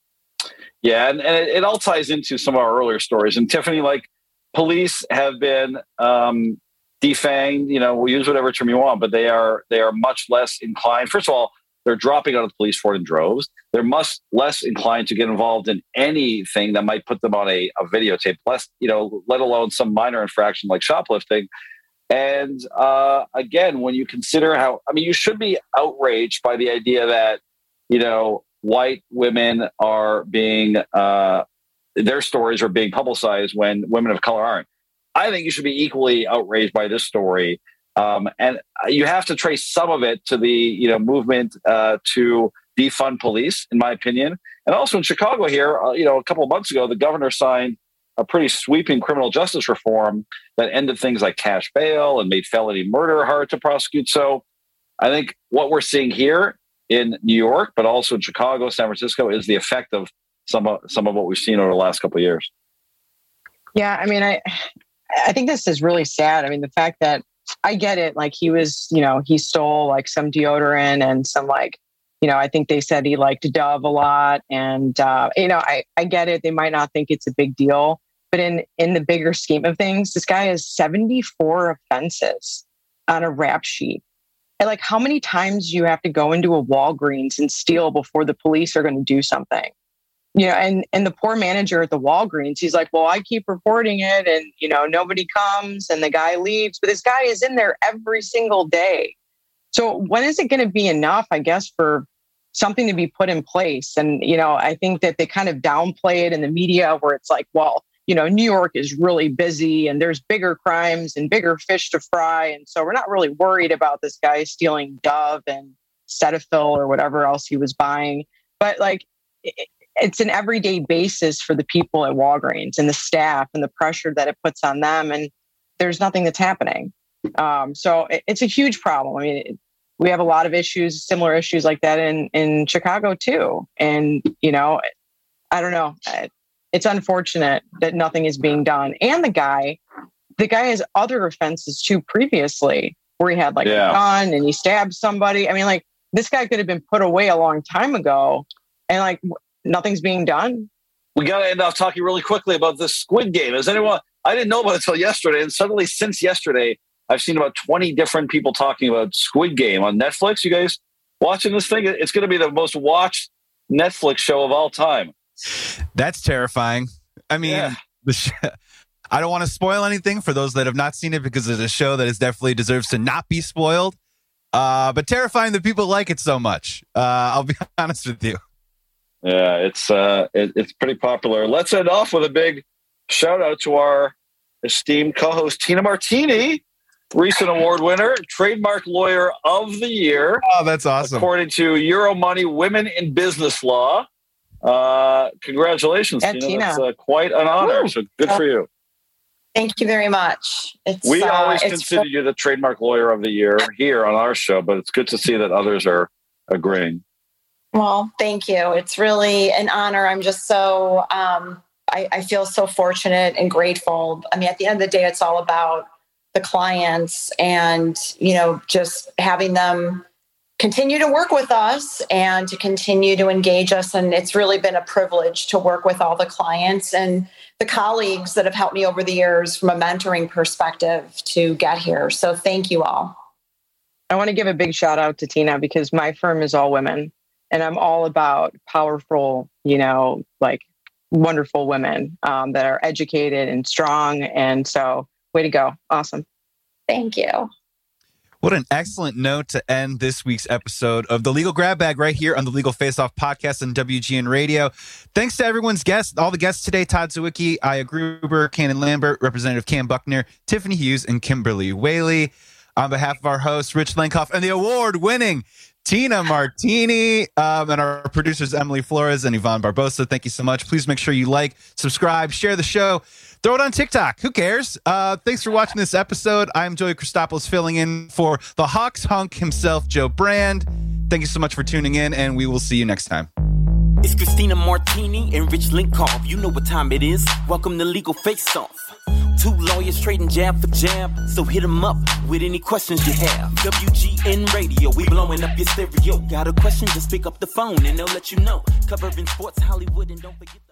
Yeah, and it all ties into some of our earlier stories. And Tiffany, like, police have been defanged. We'll use whatever term you want, but they are much less inclined. First of all, they're dropping out of the police force in droves. They're much less inclined to get involved in anything that might put them on a videotape, let alone some minor infraction like shoplifting. And again, when you consider you should be outraged by the idea that, white women are being, their stories are being publicized when women of color aren't. I think you should be equally outraged by this story. And you have to trace some of it to the, movement to defund police, in my opinion. And also in Chicago here, a couple of months ago, the governor signed a pretty sweeping criminal justice reform that ended things like cash bail and made felony murder hard to prosecute. So I think what we're seeing here in New York, but also in Chicago, San Francisco, is the effect of some of what we've seen over the last couple of years. Yeah, I mean, I think this is really sad. I mean, the fact that I get it, like he was, he stole like some deodorant and some I think they said he liked Dove a lot. And, I get it. They might not think it's a big deal, but in the bigger scheme of things, this guy has 74 offenses on a rap sheet. And like, how many times do you have to go into a Walgreens and steal before the police are going to do something? And the poor manager at the Walgreens, he's like, well, I keep reporting it and, nobody comes and the guy leaves, but this guy is in there every single day. So when is it going to be enough, I guess, for something to be put in place? And, I think that they kind of downplay it in the media where it's like, well, New York is really busy and there's bigger crimes and bigger fish to fry. And so we're not really worried about this guy stealing Dove and Cetaphil or whatever else he was buying. But like, it's an everyday basis for the people at Walgreens and the staff and the pressure that it puts on them. And there's nothing that's happening. So it's a huge problem. I mean, we have a lot of issues, similar issues like that in Chicago too. And, I don't know. It's unfortunate that nothing is being done. And the guy has other offenses too previously where he had a gun and he stabbed somebody. I mean, like, this guy could have been put away a long time ago and like nothing's being done. We got to end off talking really quickly about the Squid Game. I didn't know about it until yesterday. And suddenly since yesterday, I've seen about 20 different people talking about Squid Game on Netflix. You guys watching this thing? It's going to be the most watched Netflix show of all time. That's terrifying. I mean, I don't want to spoil anything for those that have not seen it because it's a show that definitely deserves to not be spoiled. But terrifying that people like it so much. I'll be honest with you. Yeah, it's pretty popular. Let's end off with a big shout out to our esteemed co-host Tina Martini, recent award winner, Trademark Lawyer of the Year. Oh, that's awesome! According to Euromoney Women in Business Law. Congratulations, Tina. That's quite an honor. So good for you. Thank you very much. We always consider you the Trademark Lawyer of the Year here on our show, but it's good to see that others are agreeing. Well, thank you. It's really an honor. I'm just so, I feel so fortunate and grateful. I mean, at the end of the day, it's all about the clients and, just having them continue to work with us and to continue to engage us. And it's really been a privilege to work with all the clients and the colleagues that have helped me over the years from a mentoring perspective to get here. So thank you all. I want to give a big shout out to Tina because my firm is all women and I'm all about powerful, like wonderful women that are educated and strong. And so way to go. Awesome. Thank you. What an excellent note to end this week's episode of The Legal Grab Bag right here on the Legal Face-Off podcast on WGN Radio. Thanks to everyone's guests, all the guests today, Todd Zywicki, Aya Gruber, Cannon Lambert, Representative Cam Buckner, Tiffany Hughes, and Kimberly Whaley. On behalf of our host, Rich Lenkoff, and the award-winning Tina Martini, and our producers, Emily Flores and Yvonne Barbosa, thank you so much. Please make sure you like, subscribe, share the show. Throw it on TikTok. Who cares? Thanks for watching this episode. I'm Joey Christopoulos filling in for the Hawks hunk himself, Joe Brand. Thank you so much for tuning in, and we will see you next time. It's Christina Martini and Rich Lenkoff. You know what time it is. Welcome to Legal Face Off. Two lawyers trading jab for jab. So hit them up with any questions you have. WGN Radio, we blowing up your stereo. Got a question, just pick up the phone and they'll let you know. Covering sports, Hollywood, and don't forget